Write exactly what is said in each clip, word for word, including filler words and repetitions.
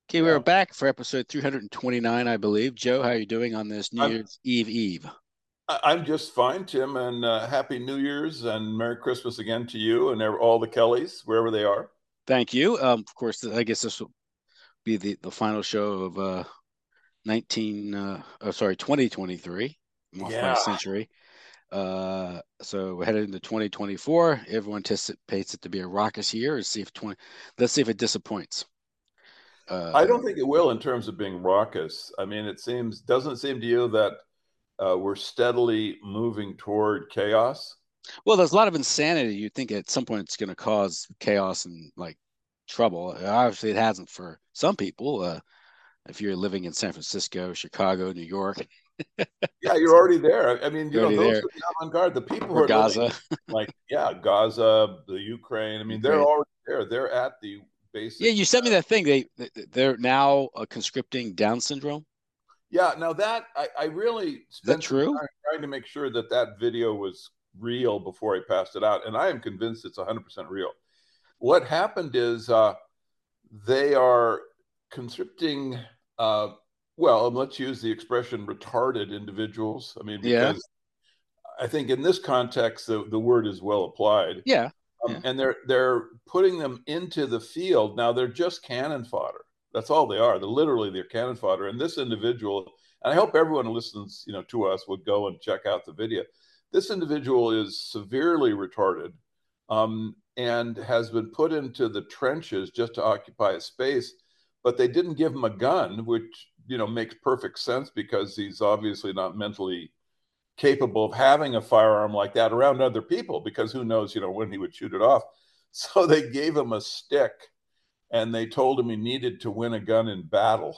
Okay, we are Yeah, back for episode three hundred twenty-nine, I believe. Joe, how are you doing on this New I'm Year's Eve Eve? I- I'm just fine, Tim, and uh, Happy New Year's and Merry Christmas again to you and ev- all the Kellys, wherever they are. Thank you. Um, of course, I guess this will be the, the final show of uh, nineteen, uh, oh, sorry, twenty twenty-three, off by a Yeah, century. Uh, so we're headed into twenty twenty-four. Everyone anticipates it to be a raucous year. Let's see if twenty, let's see if it disappoints. I Uh, don't think it will in terms of being raucous. I mean, it seems doesn't it seem to you that uh, we're steadily moving toward chaos? well, there's a lot of insanity. You think at some point it's going to cause chaos and like trouble. Obviously, it hasn't for some people. Uh, if you're living in San Francisco, Chicago, New York, Yeah, you're already there. I mean, you you're know, already those there, are the avant-garde. The people who or are living Gaza, like, yeah, Gaza, the Ukraine. I mean, they're Ukraine. already there. They're at the Yeah, basic. you sent me that thing. They they're now uh, conscripting Down syndrome. Yeah, now that I, I really Is that spent some true? time trying to make sure that that video was real before I passed it out, and I am convinced it's one hundred percent real. What happened is uh, they are conscripting, uh, well, let's use the expression retarded individuals. I mean, Yeah, because I think in this context, the, the word is well applied. yeah, Um, yeah. and they're they're putting them into the field. Now they're just cannon fodder. That's all they are. They're literally they're cannon fodder. And this individual, and I hope everyone who listens, you know, to us would go and check out the video. This individual is severely retarded, um, and has been put into the trenches just to occupy a space. But they didn't give him a gun, which you know makes perfect sense because he's obviously not mentally capable of having a firearm like that around other people because who knows, you know, when he would shoot it off. So they gave him a stick and they told him he needed to win a gun in battle.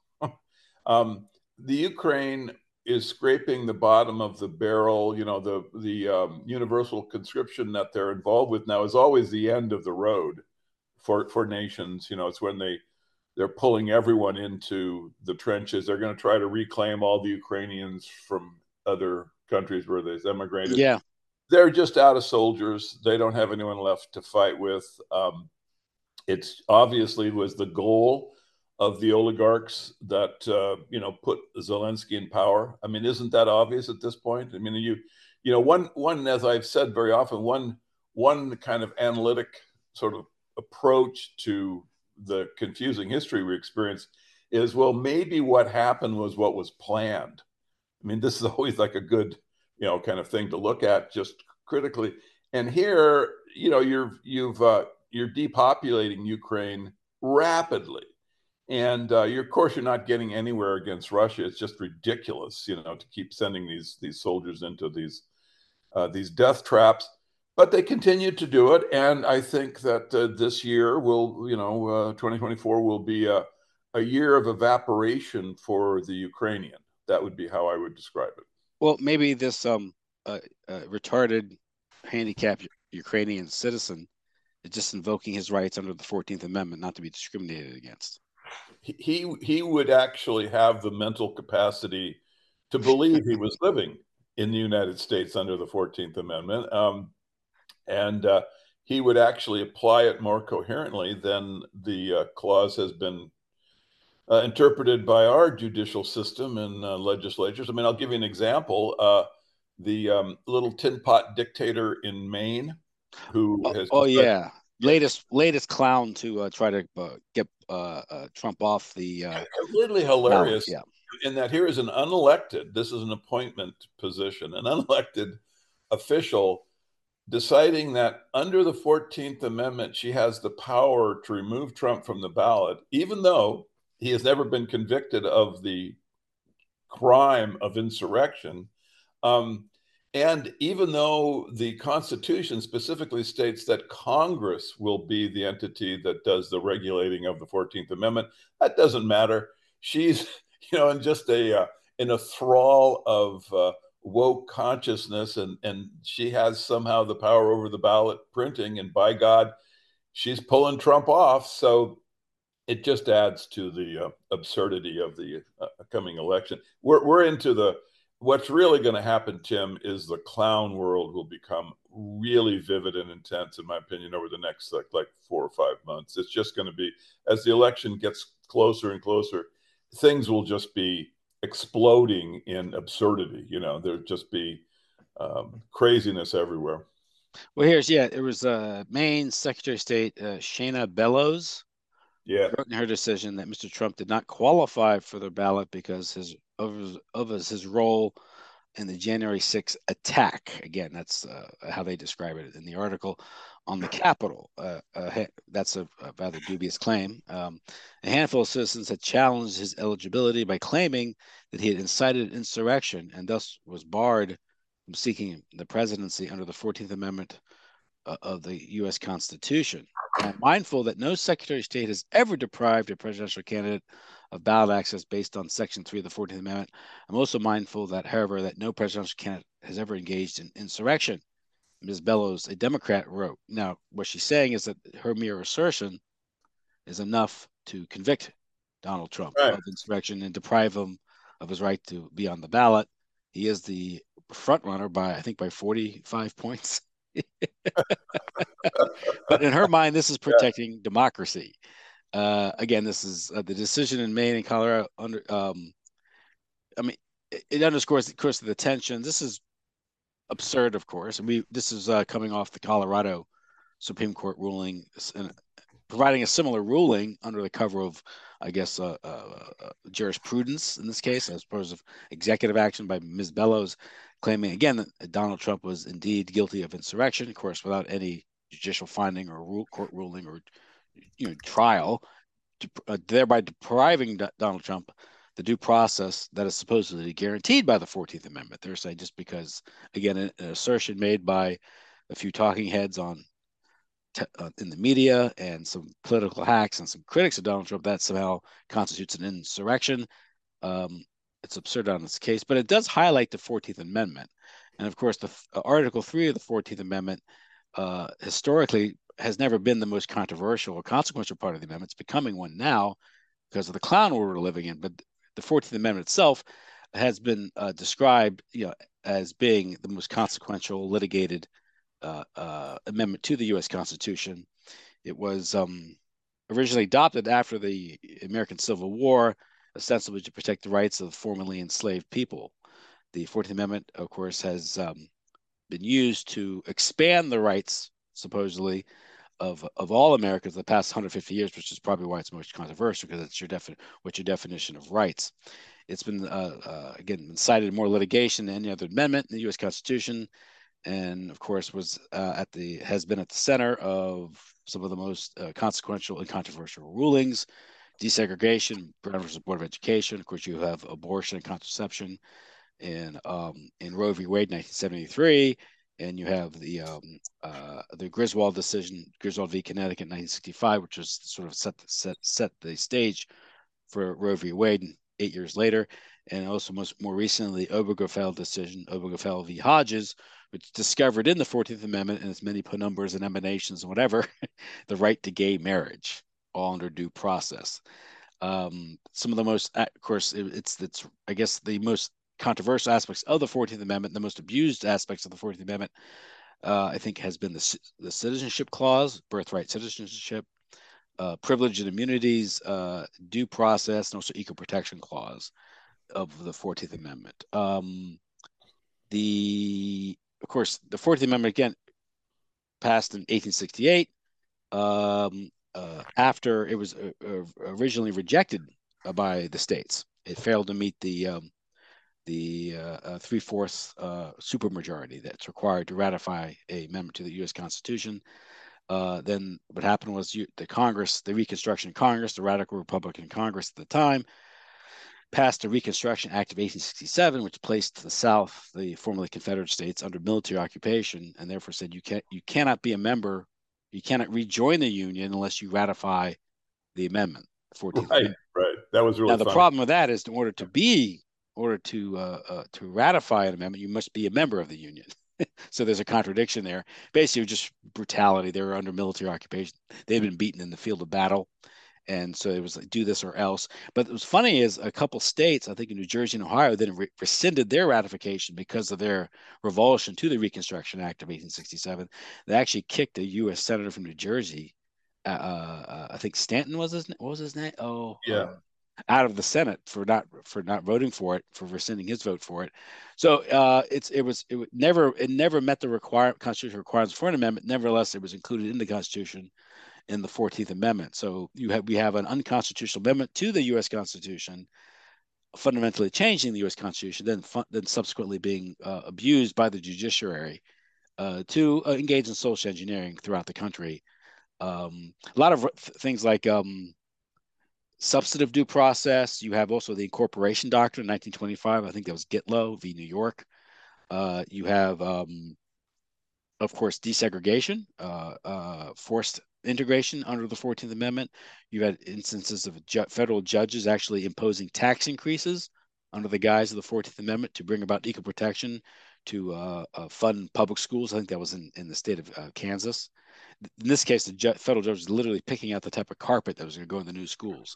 um, the Ukraine is scraping the bottom of the barrel. You know, the the um, universal conscription that they're involved with now is always the end of the road for for nations. You know, it's when they they're pulling everyone into the trenches. They're going to try to reclaim all the Ukrainians from other countries where they've emigrated. Yeah. They're just out of soldiers. They don't have anyone left to fight with. Um, it's obviously was the goal of the oligarchs that uh, you know put Zelensky in power. I mean, isn't that obvious at this point? I mean, you you know one one as I've said very often, one one kind of analytic sort of approach to the confusing history we experience is well maybe what happened was what was planned. I mean, this is always like a good, you know, kind of thing to look at just critically. And here, you know, you're you've uh, you're depopulating Ukraine rapidly, and uh, you're of course you're not getting anywhere against Russia. It's just ridiculous, you know, to keep sending these these soldiers into these uh, these death traps. But they continue to do it, and I think that uh, this year will, you know, uh, twenty twenty-four will be a, a year of evaporation for the Ukrainian. That would be how I would describe it. Well, maybe this um uh, uh, retarded, handicapped Ukrainian citizen is just invoking his rights under the fourteenth Amendment, not to be discriminated against. He he would actually have the mental capacity to believe he was living in the United States under the fourteenth Amendment, um, and uh, he would actually apply it more coherently than the uh, clause has been uh, interpreted by our judicial system and uh, legislatures. I mean, I'll give you an example. Uh, the um, little tin pot dictator in Maine who Oh, has oh decided, yeah, yeah, latest latest clown to uh, try to uh, get uh, uh, Trump off the uh, completely ballot. hilarious Yeah, in that here is an unelected, this is an appointment position, an unelected official deciding that under the fourteenth Amendment, she has the power to remove Trump from the ballot, even though he has never been convicted of the crime of insurrection. Um, and even though the Constitution specifically states that Congress will be the entity that does the regulating of the fourteenth Amendment, that doesn't matter. She's, you know, in just a uh, in a thrall of uh, woke consciousness, and and she has somehow the power over the ballot printing. And by God, she's pulling Trump off. So it just adds to the uh, absurdity of the uh, coming election. We're we're into the what's really going to happen, Tim, is the clown world will become really vivid and intense, in my opinion, over the next like like four or five months. It's just going to be as the election gets closer and closer, things will just be exploding in absurdity. You know, there'll just be um, craziness everywhere. Well, here's yeah, it was uh, Maine Secretary of State uh, Shana Bellows Yeah. wrote in her decision that Mister Trump did not qualify for the ballot because his of his, of his, his role in the January sixth attack. Again, that's uh, how they describe it in the article on the Capitol. Uh, uh, that's a, a, rather dubious claim. Um, a handful of citizens had challenged his eligibility by claiming that he had incited insurrection and thus was barred from seeking the presidency under the fourteenth Amendment uh, of the U S Constitution. Now, mindful that no Secretary of State has ever deprived a presidential candidate of ballot access based on Section three of the fourteenth Amendment, I'm also mindful that, however, that no presidential candidate has ever engaged in insurrection. Miz Bellows, a Democrat, wrote. Now, what she's saying is that her mere assertion is enough to convict Donald Trump Right. of insurrection and deprive him of his right to be on the ballot. He is the front runner by, I think, by forty-five points. But in her mind, this is protecting yeah. democracy. Uh, again, this is uh, the decision in Maine and Colorado. Under, um, I mean, it, it underscores, of course, the tension. This is absurd, of course, and we. This is uh, coming off the Colorado Supreme Court ruling, and providing a similar ruling under the cover of, I guess, uh, uh, uh, jurisprudence in this case, as opposed to executive action by Miz Bellows, claiming again that Donald Trump was indeed guilty of insurrection, of course, without any judicial finding or rule, court ruling or you know trial, to, uh, thereby depriving D- Donald Trump the due process that is supposedly guaranteed by the fourteenth Amendment. They're saying just because, again, an, an assertion made by a few talking heads on t- uh, in the media and some political hacks and some critics of Donald Trump, that somehow constitutes an insurrection. Um, it's absurd on this case, but it does highlight the fourteenth Amendment. And of course, the uh, Article three of the fourteenth Amendment uh, historically has never been the most controversial or consequential part of the amendment. It's becoming one now because of the clown world we're living in. But the fourteenth Amendment itself has been uh, described, you know, as being the most consequential litigated uh, uh, amendment to the U S Constitution. It was um, originally adopted after the American Civil War, ostensibly to protect the rights of formerly enslaved people. The fourteenth Amendment, of course, has um, been used to expand the rights, supposedly, of of all Americans the past one hundred fifty years, which is probably why it's most controversial, because it's your defi- what's your definition of rights. It's been uh, uh, again been cited in more litigation than any other amendment in the U S Constitution, and of course was uh, at the has been at the center of some of the most uh, consequential and controversial rulings. Desegregation, Brown versus Board of Education. Of course, you have abortion and contraception in um, in Roe v. Wade, nineteen seventy-three, and you have the um, uh, the Griswold decision, Griswold v. Connecticut, nineteen sixty-five, which was sort of set set set the stage for Roe v. Wade eight years later, and also most more recently the Obergefell decision, Obergefell v. Hodges, which discovered in the fourteenth Amendment and its many penumbras and emanations and whatever, the right to gay marriage, all under due process. Um, some of the most, of course, it, it's it's I guess the most controversial aspects of the fourteenth Amendment, the most abused aspects of the fourteenth Amendment, uh, I think, has been the, the citizenship clause, birthright citizenship, uh, privilege and immunities, uh, due process, and also equal protection clause of the fourteenth Amendment. Um, the, of course, the fourteenth Amendment, again, passed in eighteen sixty-eight, um, uh, after it was uh, uh, originally rejected by the states. It failed to meet the um, the uh, uh, three-fourths uh, supermajority that's required to ratify a amendment to the U S Constitution. Uh, then what happened was you, the Congress, the Reconstruction Congress, the radical Republican Congress at the time, passed the Reconstruction Act of eighteen sixty-seven, which placed the South, the formerly Confederate states, under military occupation, and therefore said you can't, you cannot be a member, you cannot rejoin the Union unless you ratify the amendment, the fourteenth Right, Amendment. right. That was really now the funny. problem with that is, in order to be in order to uh, uh, to ratify an amendment, you must be a member of the Union. So there's a contradiction there. Basically, just brutality. They were under military occupation. They'd been beaten in the field of battle, and so it was like, do this or else. But what was funny is a couple states, I think in New Jersey and Ohio, then re- rescinded their ratification because of their revulsion to the Reconstruction Act of eighteen sixty-seven. They actually kicked a U S senator from New Jersey uh, uh, I think Stanton was his what was his name? Oh, Yeah. um, out of the Senate for not for not voting for it, for rescinding his vote for it. So uh, it's it was it never it never met the require constitutional requirements for an amendment. Nevertheless, it was included in the Constitution in the fourteenth Amendment. So you have we have an unconstitutional amendment to the U S Constitution, fundamentally changing the U S Constitution, then then subsequently being uh, abused by the judiciary uh, to uh, engage in social engineering throughout the country. Um, a lot of things like um, substantive due process. You have also the incorporation doctrine in nineteen twenty-five. I think that was Gitlow v. New York. Uh, you have, um, of course, desegregation, uh, uh, forced integration under the fourteenth Amendment. You had instances of ju federal judges actually imposing tax increases under the guise of the fourteenth Amendment to bring about equal protection to uh, uh, fund public schools. I think that was in, in the state of uh, Kansas. In this case, the ju federal judge was literally picking out the type of carpet that was going to go in the new schools.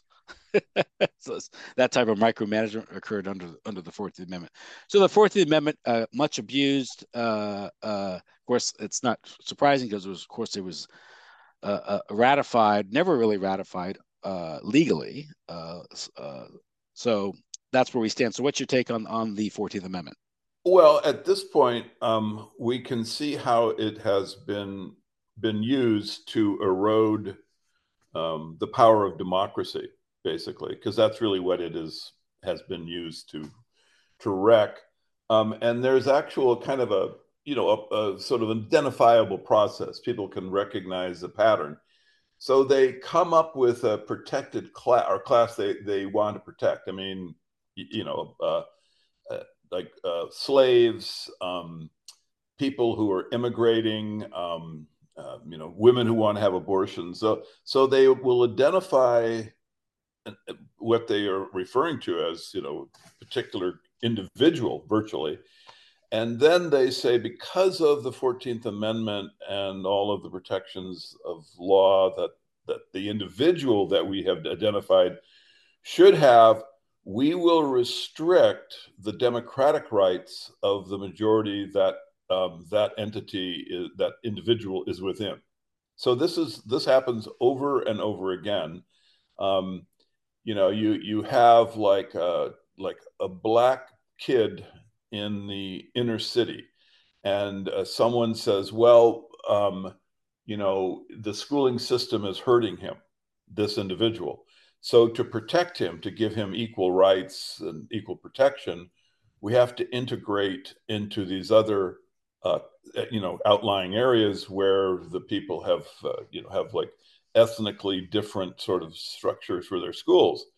So that type of micromanagement occurred under under the fourteenth Amendment. So the fourteenth Amendment, uh, much abused. Uh, uh, of course, it's not surprising because it was, of course, it was uh, uh, ratified, never really ratified uh, legally. Uh, uh, so that's where we stand. So what's your take on on the fourteenth Amendment? Well, at this point, um, we can see how it has been been used to erode um, the power of democracy, basically, because that's really what it is has been used to to wreck. Um, and there's actual kind of a you know a, a sort of identifiable process. People can recognize the pattern. So they come up with a protected class or class they they want to protect. I mean, you, you know, uh, uh, like uh, slaves, um, people who are immigrating, um, uh, you know, women who want to have abortions. So, so they will identify what they are referring to as, you know, particular individual virtually. And then they say, because of the fourteenth Amendment and all of the protections of law that, that the individual that we have identified should have, we will restrict the democratic rights of the majority that um, that entity, is, that individual is within. So this is this happens over and over again. Um, you know, you you have like a, like a black kid in the inner city, and uh, someone says, "Well, um, you know, the schooling system is hurting him, this individual." So to protect him, to give him equal rights and equal protection, we have to integrate into these other, uh, you know, outlying areas where the people have, uh, you know, have like ethnically different sort of structures for their schools.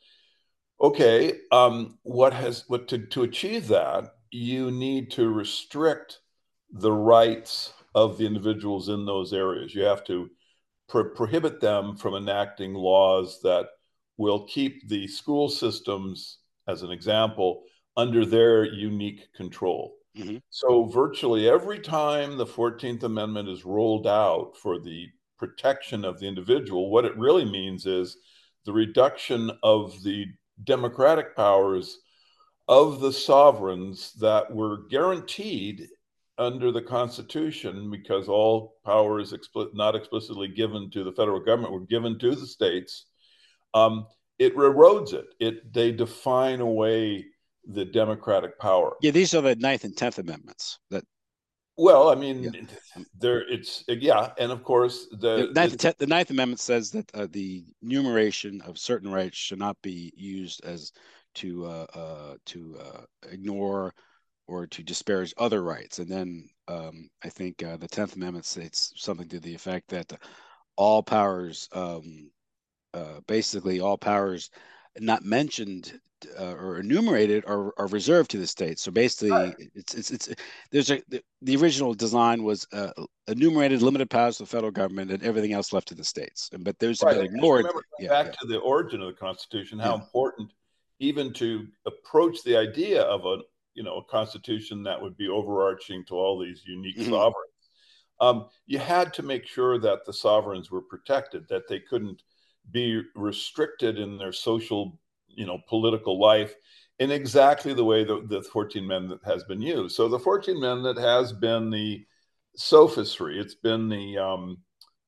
Okay, um, what has what to to achieve that? You need to restrict the rights of the individuals in those areas. You have to pro prohibit them from enacting laws that will keep the school systems, as an example, under their unique control. Mm-hmm. So virtually every time the fourteenth Amendment is rolled out for the protection of the individual, what it really means is the reduction of the democratic powers of the sovereigns that were guaranteed under the Constitution, because all power is expli not explicitly given to the federal government, were given to the states. Um, it erodes it. It they define away the democratic power. Yeah, these are the Ninth and Tenth Amendments. That Well, I yeah. mean, there it's yeah, and of course The the Ninth, the, and Tenth, the Ninth Amendment says that uh, the enumeration of certain rights should not be used as to uh, uh, to uh, ignore or to disparage other rights. And then um, I think uh, the Tenth Amendment states something to the effect that all powers, um, uh, basically all powers not mentioned uh, or enumerated are, are reserved to the states. So basically, it's it's it's there's a the, the original design was uh, enumerated limited powers to the federal government and everything else left to the states. And but those have right. been And just ignored. remember, Yeah, back yeah, to the origin of the Constitution, how yeah. important even to approach the idea of a you know a constitution that would be overarching to all these unique Mm-hmm. sovereigns. Um, you had to make sure that the sovereigns were protected, that they couldn't be restricted in their social, you know, political life in exactly the way that the fourteenth Amendment has been used. So the fourteenth Amendment has been the sophistry. It's been the um,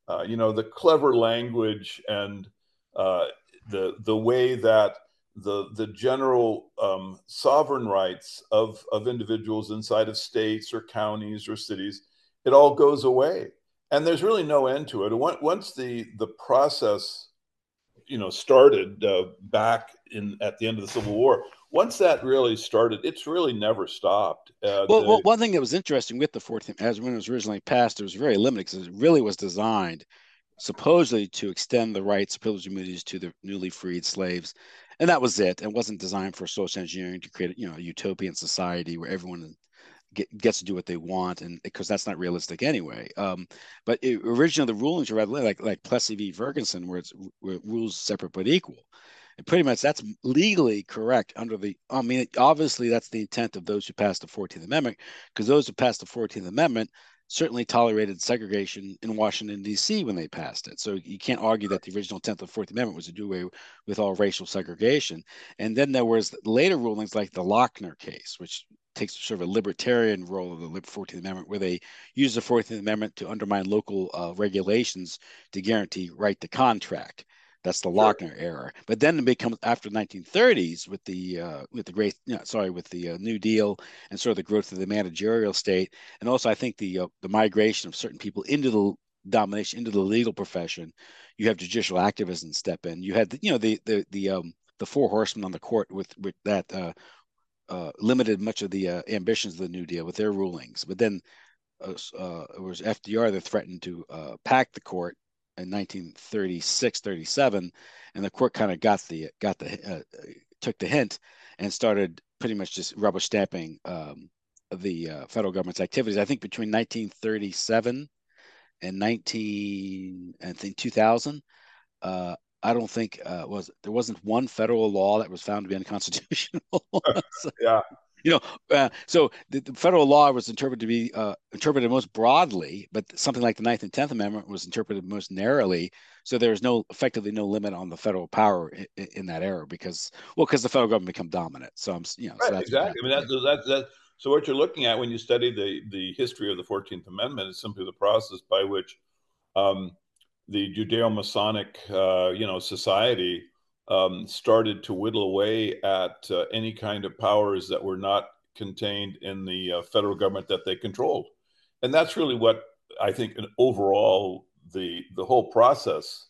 uh, you know, the clever language and uh, the the way that the the general um, sovereign rights of of individuals inside of states or counties or cities, it all goes away, and there's really no end to it. Once the the process, you know, started uh, back in at the end of the Civil War, once that really started, it's really never stopped. Uh, Well, well, the, one thing that was interesting with the fourteenth, as when it was originally passed, it was very limited because it really was designed supposedly to extend the rights, privileges, and immunities to the newly freed slaves, and that was it. It wasn't designed for social engineering to create, you know, a utopian society where everyone get, gets to do what they want, and because that's not realistic anyway. Um, but it, originally, the rulings were rather like like Plessy v. Ferguson, where it's where it rules separate but equal. And pretty much that's legally correct under the. I mean, obviously, that's the intent of those who passed the fourteenth Amendment, because those who passed the fourteenth Amendment certainly tolerated segregation in Washington, D C when they passed it. So you can't argue that the original intent of the fourteenth Amendment was to do away with all racial segregation. And then there was later rulings like the Lochner case, which takes sort of a libertarian role of the fourteenth Amendment, where they use the fourteenth Amendment to undermine local uh, regulations to guarantee right to contract. That's the sure. Lochner era. But then it becomes after the nineteen thirties with the uh, with the great, you know, sorry, with the uh, New Deal and sort of the growth of the managerial state, and also I think the uh, the migration of certain people into the domination into the legal profession. You have judicial activism step in. You had the, you know the the the um the four horsemen on the court with with that uh, uh, limited much of the uh, ambitions of the New Deal with their rulings. But then uh, uh, it was F D R that threatened to uh, pack the court in nineteen thirty-six, thirty-seven, and the court kind of got the got the uh, took the hint and started pretty much just rubber stamping um, the uh, federal government's activities. I think between nineteen thirty-seven and nineteen, I think two thousand, uh, I don't think uh, was there wasn't one federal law that was found to be unconstitutional. So, yeah. you know, uh, so the, the, federal law was interpreted to be uh, interpreted most broadly, but something like the Ninth and Tenth Amendment was interpreted most narrowly. So there was no effectively no limit on the federal power in, in that era because, well, because the federal government became dominant. So I'm, you know, Right, so that's what exactly. I happened. mean, Yeah. that, that, that, so what you're looking at when you study the, the history of the fourteenth Amendment is simply the process by which um, the Judeo-Masonic, uh, you know, society um, started to whittle away at uh, any kind of powers that were not contained in the uh, federal government that they controlled. And that's really what I think overall the the whole process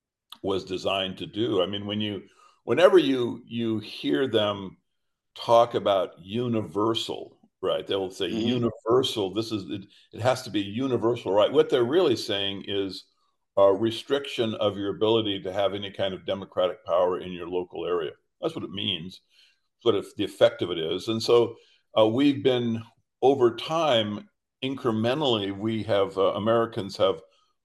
was designed to do. I mean, when you whenever you you hear them talk about universal, right? They will say Mm-hmm. universal. This is it, it has to be universal, right? What they're really saying is a restriction of your ability to have any kind of democratic power in your local area. That's what it means. What if the effect of it is. And so uh, we've been over time incrementally, we have uh, Americans have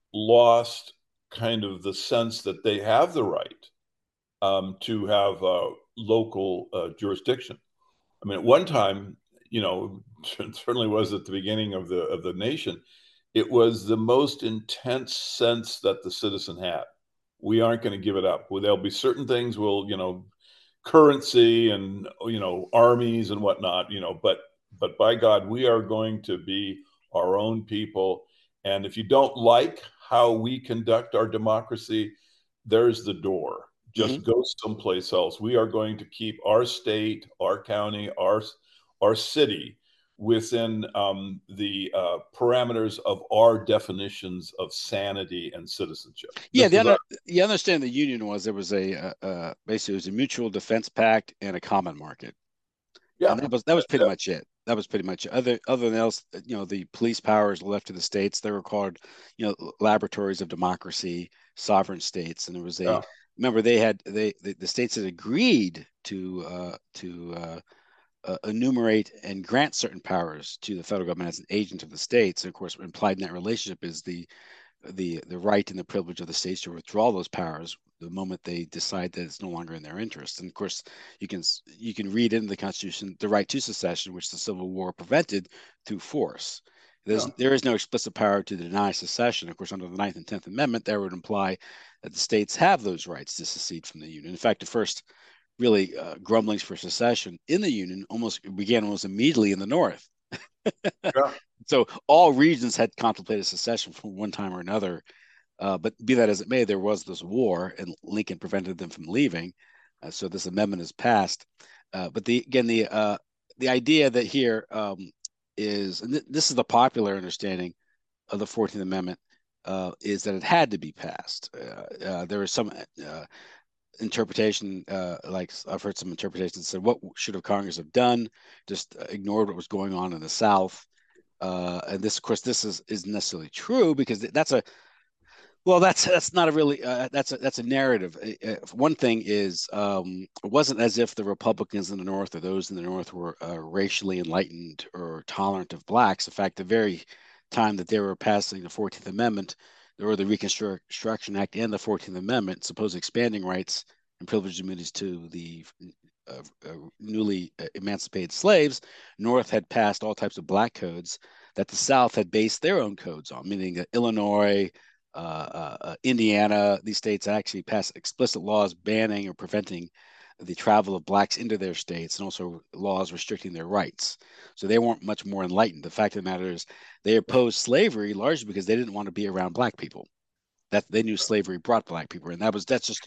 lost kind of the sense that they have the right um, to have uh, local uh, jurisdiction. I mean, at one time, you know, it certainly was at the beginning of the of the nation, it was the most intense sense that the citizen had. We aren't going to give it up. Well, there'll be certain things we'll, you know, currency and you know armies and whatnot, you know, but but by God, we are going to be our own people. And if you don't like how we conduct our democracy, there's the door. Mm-hmm. Just go someplace else. We are going to keep our state, our county, our our city within um, the uh, parameters of our definitions of sanity and citizenship. Yeah, This the was our under, the understanding of the union was there was a uh, uh, basically it was a mutual defense pact and a common market, yeah. and that was that was pretty much it. That was pretty much it. Other other than else, you know, the police powers left to the states. They were called, you know, laboratories of democracy, sovereign states, and it was a. Yeah. Remember, they had they the, the states had agreed to uh, to uh, uh, enumerate and grant certain powers to the federal government as an agent of the states. And of course, implied in that relationship is the the the right and the privilege of the states to withdraw those powers the moment they decide that it's no longer in their interest. And of course, you can you can read in the Constitution the right to secession, which the Civil War prevented through force. There's, Yeah. there is no explicit power to deny secession. Of course, under the Ninth and Tenth Amendment, that would imply that the states have those rights to secede from the Union. In fact, the first really uh, grumblings for secession in the Union almost began almost immediately in the North. Yeah. So all regions had contemplated secession from one time or another Uh, but be that as it may, there was this war, and Lincoln prevented them from leaving. Uh, so this amendment is passed. Uh, but the again the uh, the idea that here um, is, and th- this is the popular understanding of the fourteenth Amendment, uh, is that it had to be passed. Uh, uh, there is some uh, interpretation, uh, like I've heard some interpretations that said, what should have Congress have done? Just ignored what was going on in the South. Uh, and this, of course, this is is necessarily true, because that's a well, that's that's not a really uh, that's a that's a narrative. Uh, uh, one thing is, um, it wasn't as if the Republicans in the North or those in the North were uh, racially enlightened or tolerant of blacks. In fact, the very time that they were passing the fourteenth Amendment, or the Reconstruction Act and the fourteenth Amendment, supposed expanding rights and privileged immunities to the uh, uh, newly emancipated slaves, North had passed all types of black codes that the South had based their own codes on, meaning that Illinois, uh, uh, uh, Indiana, these states actually passed explicit laws banning or preventing the travel of blacks into their states, and also laws restricting their rights. So they weren't much more enlightened. The fact of the matter is, they opposed slavery largely because they didn't want to be around black people. That they knew slavery brought black people, and that was that's just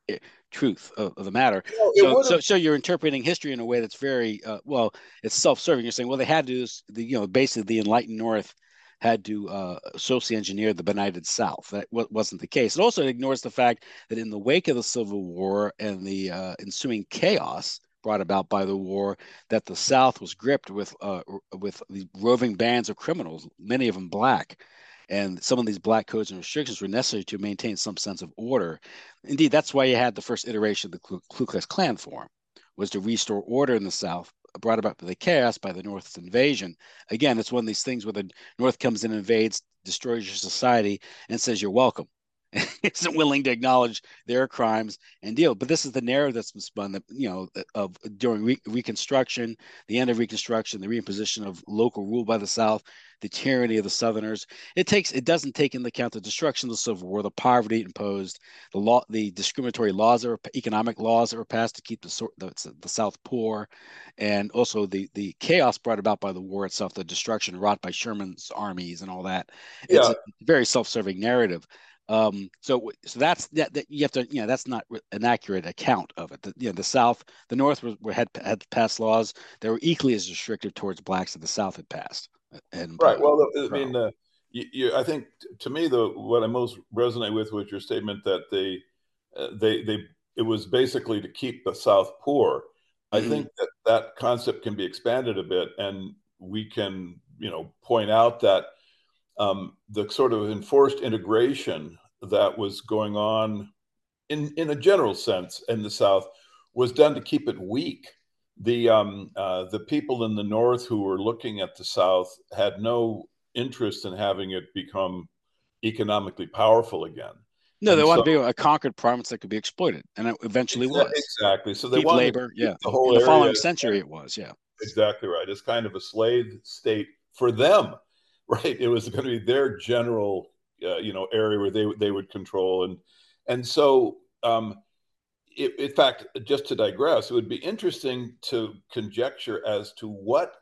truth of, of the matter. You know, it So, would so, have. so you're interpreting history in a way that's very uh, well. It's self-serving. You're saying, well, they had to, the, you know, basically the enlightened North had to uh, socially engineer the benighted South. That wasn't the case. It also ignores the fact that in the wake of the Civil War and the uh, ensuing chaos brought about by the war, that the South was gripped with uh, with the roving bands of criminals, many of them black. And some of these black codes and restrictions were necessary to maintain some sense of order. Indeed, that's why you had the first iteration of the Ku, Ku Klux Klan form, was to restore order in the South, brought about by the chaos by the North's invasion. Again, it's one of these things where the North comes in, invades, destroys your society, and says you're welcome. Isn't willing to acknowledge their crimes and deal. But this is the narrative that's been spun, that, you know, of during re- Reconstruction, the end of Reconstruction, the reimposition of local rule by the South, the tyranny of the Southerners. It takes it doesn't take into account the destruction of the Civil War, the poverty imposed, the law, the discriminatory laws that were economic laws that were passed to keep the the, the South poor, and also the the chaos brought about by the war itself, the destruction wrought by Sherman's armies and all that. It's Yeah, a very self-serving narrative. Um, so, so that's that, that you have to, you know, that's not an accurate account of it. The, you know, the South, the North was, had had passed laws that were equally as restrictive towards blacks that the South had passed and right. imposed. Well, I So, mean, uh, you, you, I think to me, the what I most resonate with was your statement that they, uh, they, they, it was basically to keep the South poor. I mm-hmm. think that that concept can be expanded a bit, and we can, you know, point out that um, the sort of enforced integration that was going on in in a general sense in the South was done to keep it weak. The um, uh, the people in the North who were looking at the South had no interest in having it become economically powerful again, No, they and want so to be a conquered province that could be exploited, and it eventually was. exactly. So they Cheap wanted to labor, keep yeah. the In whole the area following as century, kind of, it was, yeah. exactly right, as kind of a slave state for them, right? It was going to be their general, uh, you know, area where they they would control, and and so. Um, it, in fact, just to digress, it would be interesting to conjecture as to what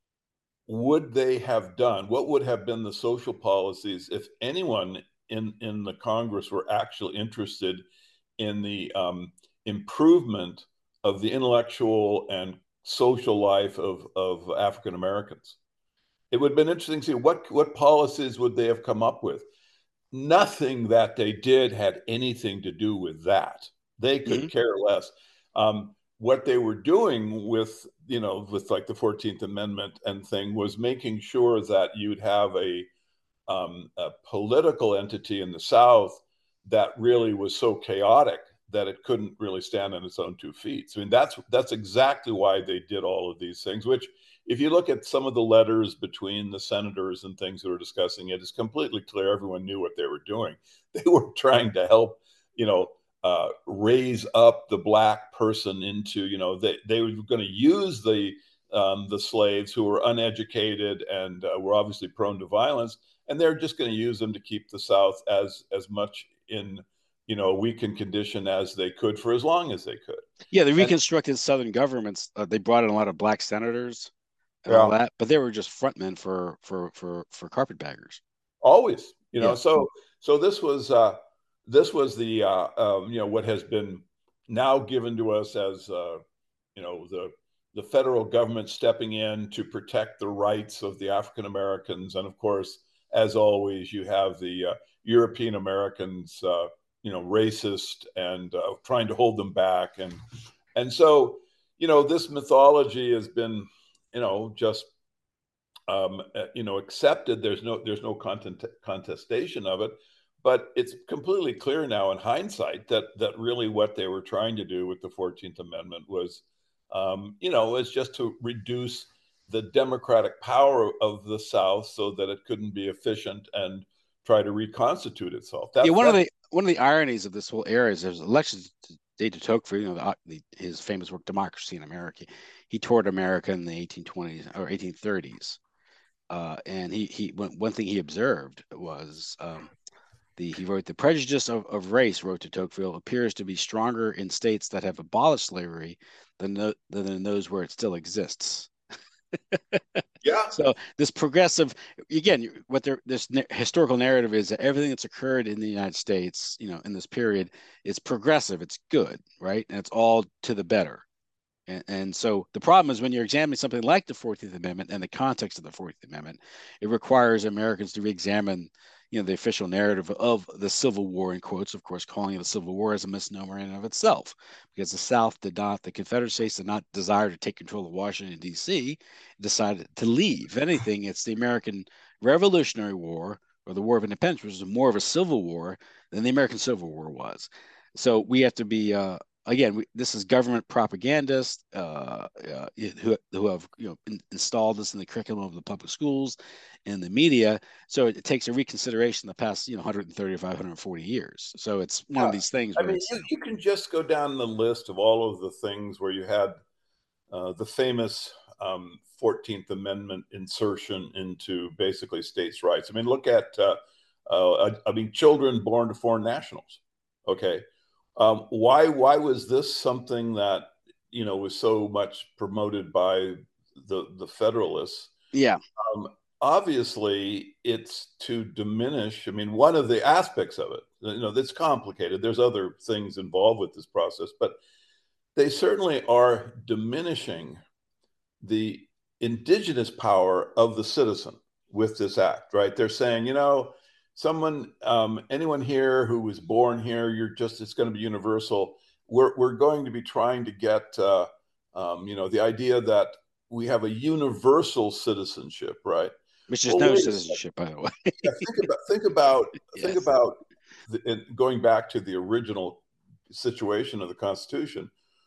would they have done, what would have been the social policies if anyone in in the Congress were actually interested in the um, improvement of the intellectual and social life of of African Americans. It would have been interesting to see what what policies would they have come up with. Nothing that they did had anything to do with that. They Mm-hmm. could care less. Um, what they were doing with, you know, with like the fourteenth Amendment and thing was making sure that you'd have a, um, a political entity in the South that really was so chaotic that it couldn't really stand on its own two feet. So, I mean, that's that's exactly why they did all of these things. Which, if you look at some of the letters between the senators and things that were discussing it, it's completely clear everyone knew what they were doing. They were trying to help, you know, uh, raise up the black person into, you know, they they were going to use the um, the slaves who were uneducated and uh, were obviously prone to violence, and they're just going to use them to keep the South as as much in, you know, weakened condition as they could for as long as they could. Yeah, the And reconstructed Southern governments, uh, they brought in a lot of black senators and all yeah, that, but they were just frontmen for for for for carpetbaggers. always, you know, Yeah. so So this was uh, this was the uh, um, you know, what has been now given to us as uh, you know, the the federal government stepping in to protect the rights of the African Americans, and of course, as always, you have the uh, European Americans, uh, you know, racist and uh, trying to hold them back, and and so, you know, this mythology has been, you know, just um, uh, you know, accepted. There's no there's no content, contestation of it, but it's completely clear now in hindsight that that really what they were trying to do with the fourteenth Amendment was, um, you know, is just to reduce the democratic power of the South so that it couldn't be efficient and try to reconstitute itself. Yeah, That's one of that. the one of the ironies of this whole era is there's elections de Tocqueville, you know, the, the, his famous work Democracy in America. He toured America in the eighteen twenties or eighteen thirties, uh, and he he one, one thing he observed was um, the he wrote the prejudice of, of race, wrote de Tocqueville, appears to be stronger in states that have abolished slavery than the, than in those where it still exists. Yeah. So this progressive, again, what there, this historical narrative is that everything that's occurred in the United States, you know, in this period, is progressive. It's good, right, and it's all to the better. And, and so the problem is when you're examining something like the fourteenth Amendment and the context of the fourteenth Amendment, it requires Americans to re-examine, you know, the official narrative of the Civil War, in quotes, of course, calling it a Civil War as a misnomer in and of itself, because the South did not, the Confederate States did not desire to take control of Washington, D C, decided to leave. If anything, it's the American Revolutionary War or the War of Independence, which was more of a civil war than the American Civil War was. So we have to be uh, again, we, this is government propagandists uh, uh, who, who have, you know, in, installed this in the curriculum of the public schools and the media. So it, it takes a reconsideration the past, you know, one hundred thirty-five, one hundred forty years. So it's one Yeah. of these things I where mean, it's, you, you can just go down the list of all of the things where you had uh, the famous um, fourteenth Amendment insertion into basically states' rights. I mean, look at, uh, uh, I, I mean, children born to foreign nationals. Okay. Um, why, why was this something that, you know, was so much promoted by the, the Federalists? yeah. Um, Obviously, it's to diminish. I mean, one of the aspects of it, you know, that's complicated. There's other things involved with this process, but they certainly are diminishing the indigenous power of the citizen with this act, right? They're saying, you know, someone, um, anyone here who was born here, you're just, it's going to be universal. We're, we're going to be trying to get, uh, um, you know, the idea that we have a universal citizenship, right? Which is Well, no wait a second. citizenship, by the way. Yeah, think about, think about, think Yes. about the, going back to the original situation of the Constitution.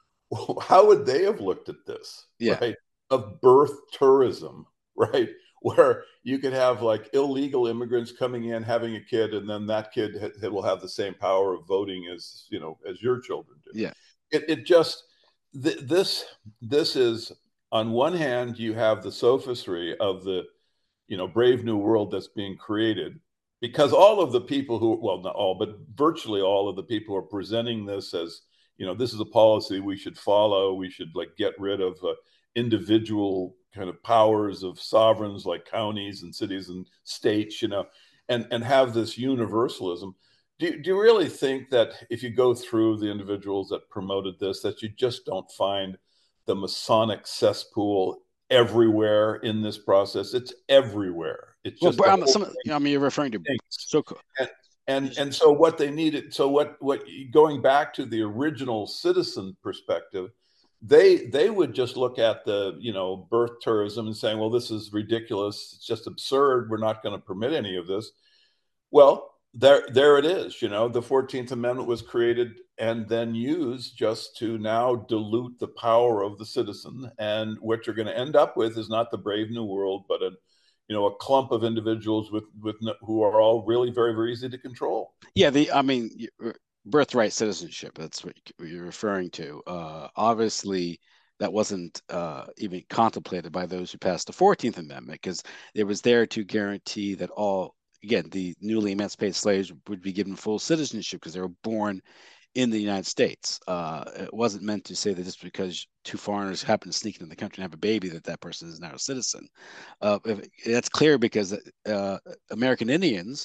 How would they have looked at this, Yeah. right? Of birth tourism, right? Where you could have like illegal immigrants coming in, having a kid, and then that kid ha- will have the same power of voting as, you know, as your children do. Yeah. It, it just th- this this is, on one hand you have the sophistry of the, you know, brave new world that's being created, because all of the people who, well, not all, but virtually all of the people who are presenting this as, you know, this is a policy we should follow, we should like get rid of uh, individual kind of powers of sovereigns like counties and cities and states, you know, and and have this universalism. Do, do you really think that if you go through the individuals that promoted this, that you just don't find the Masonic cesspool everywhere in this process? It's everywhere. It's Well, just the um, whole some, I mean, you're referring to thing. so And, and and so what they needed, so what what going back to the original citizen perspective, they they would just look at the, you know, birth tourism and saying, well, this is ridiculous, it's just absurd, we're not going to permit any of this. Well, there there it is. You know, the fourteenth Amendment was created and then used just to now dilute the power of the citizen. And what you're going to end up with is not the brave new world, but a, you know, a clump of individuals with with no, who are all really very very easy to control. Yeah, the I mean, birthright citizenship. That's what you're referring to. Uh, obviously, that wasn't uh, even contemplated by those who passed the fourteenth Amendment, because it was there to guarantee that all, again, the newly emancipated slaves would be given full citizenship because they were born in the United States. Uh, it wasn't meant to say that just because two foreigners happen to sneak into the country and have a baby that that person is now a citizen. Uh, if, that's clear because uh, American Indians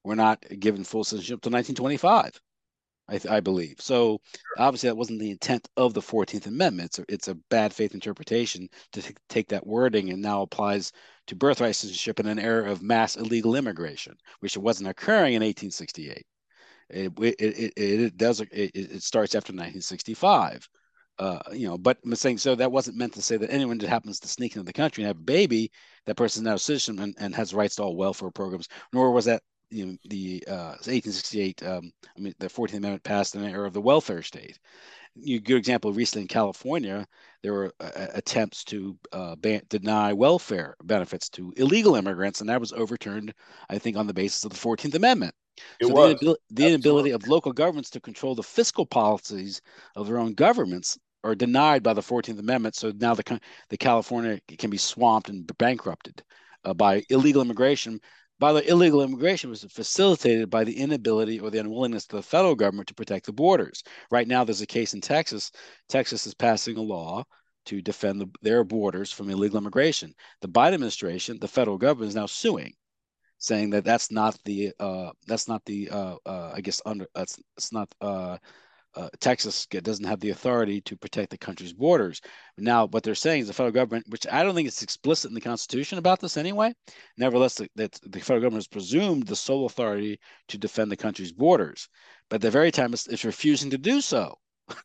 were not given full citizenship until nineteen twenty-five. I, I believe. So obviously that wasn't the intent of the fourteenth Amendment. It's a, it's a bad faith interpretation to t- take that wording and now applies to birthright citizenship in an era of mass illegal immigration, which wasn't occurring in eighteen sixty-eight. It it it, it does it, it starts after nineteen sixty-five. Uh, you know, but I'm saying so that wasn't meant to say that anyone that happens to sneak into the country and have a baby, that person is now a citizen and, and has rights to all welfare programs. Nor was that you know, the uh, eighteen sixty-eight. Um, I mean, the fourteenth Amendment passed in an era of the welfare state. You good example recently in California, there were uh, attempts to uh, ban, deny welfare benefits to illegal immigrants, and that was overturned, I think, on the basis of the fourteenth Amendment. It So the was. inability, the inability of local governments to control the fiscal policies of their own governments are denied by the fourteenth Amendment. So now the the California can be swamped and bankrupted uh, by illegal immigration. By the illegal immigration was facilitated by the inability or the unwillingness of the federal government to protect the borders. Right now, there's a case in Texas. Texas is passing a law to defend the, their borders from illegal immigration. The Biden administration, the federal government, is now suing, saying that that's not the uh, that's not the uh, uh, I guess under it's, it's not uh, uh, Texas doesn't have the authority to protect the country's borders. Now, what they're saying is the federal government, which I don't think it's explicit in the Constitution about this anyway, nevertheless, that the, the federal government has presumed the sole authority to defend the country's borders. But at the very time, it's, it's refusing to do so.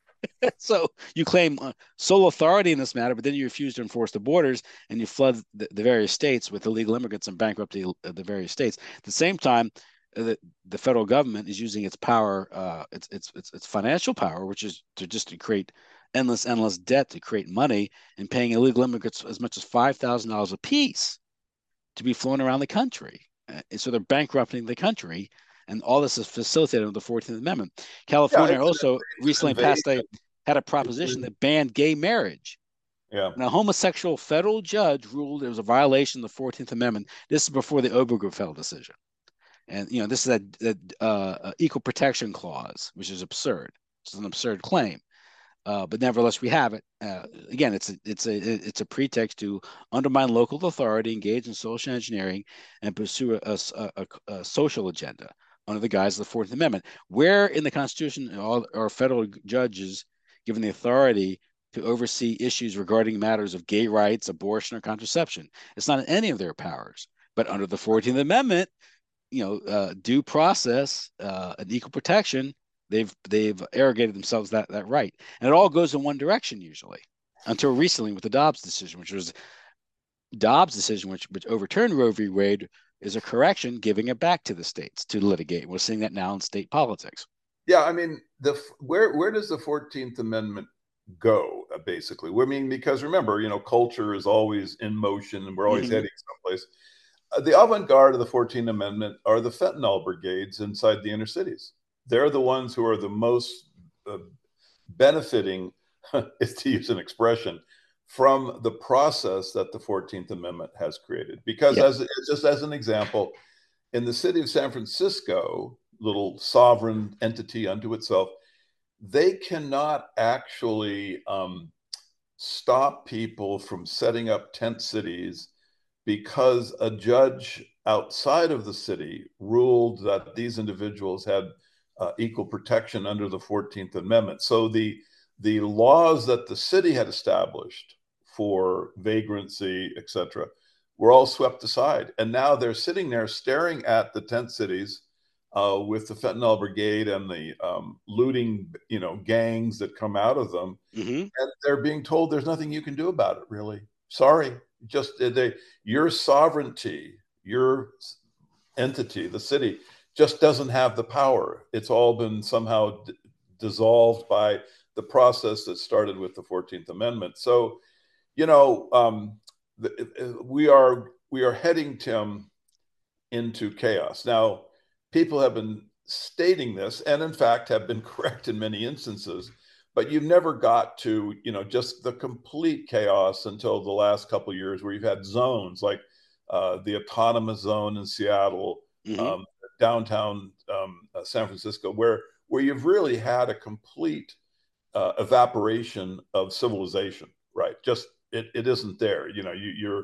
So you claim uh, sole authority in this matter, but then you refuse to enforce the borders and you flood the, the various states with illegal immigrants and bankrupt the, the various states. At the same time, the, the federal government is using its power, uh, its, its its its financial power, which is to just to create endless, endless debt to create money and paying illegal immigrants as much as five thousand dollars a piece to be flown around the country. Uh, so they're bankrupting the country, and all this is facilitated under the fourteenth Amendment. California yeah, also recently passed a had a proposition that banned gay marriage. Yeah. And a homosexual federal judge ruled it was a violation of the fourteenth Amendment. This is before the Obergefell decision. And, you know, this is a, a, uh, equal protection clause, which is absurd. It's an absurd claim. Uh, but nevertheless, we have it. Uh, again, it's a, it's a it's a pretext to undermine local authority, engage in social engineering, and pursue a, a, a, a social agenda under the guise of the fourteenth Amendment. Where in the Constitution are, are federal judges given the authority to oversee issues regarding matters of gay rights, abortion, or contraception? It's not in any of their powers. But under the fourteenth Amendment, you know, uh, due process uh, and equal protection, they've they've arrogated themselves that that right, and it all goes in one direction usually, until recently with the Dobbs decision, which was Dobbs decision, which which overturned Roe v. Wade, is a correction, giving it back to the states to litigate. We're seeing that now in state politics. Yeah, I mean, the where where does the fourteenth Amendment go, uh, basically? I mean, because remember, you know, culture is always in motion, and we're always mm-hmm. heading someplace. Uh, the avant-garde of the fourteenth Amendment are the fentanyl brigades inside the inner cities. They're the ones who are the most uh, benefiting, is to use an expression, from the process that the fourteenth Amendment has created. Because yeah. as just as an example, in the city of San Francisco, little sovereign entity unto itself, they cannot actually um, stop people from setting up tent cities because a judge outside of the city ruled that these individuals had uh, equal protection under the fourteenth Amendment. So the, the laws that the city had established for vagrancy, et cetera, were all swept aside. And now they're sitting there staring at the tent cities uh, with the fentanyl brigade and the um, looting, you know, gangs that come out of them. Mm-hmm. And they're being told there's nothing you can do about it, really. Sorry. Just they, your sovereignty, your entity, the city, just doesn't have the power. It's all been somehow d- dissolved by the process that started with the fourteenth Amendment. So, you know, um, the, we are we are heading, Tim, into chaos. Now, people have been stating this, and in fact have been correct in many instances. But you've never got to, you know, just the complete chaos until the last couple of years, where you've had zones like uh, the autonomous zone in Seattle, mm-hmm. um, downtown um, uh, San Francisco, where where you've really had a complete uh, evaporation of civilization. Right? Just it, it isn't there. You know, you, you're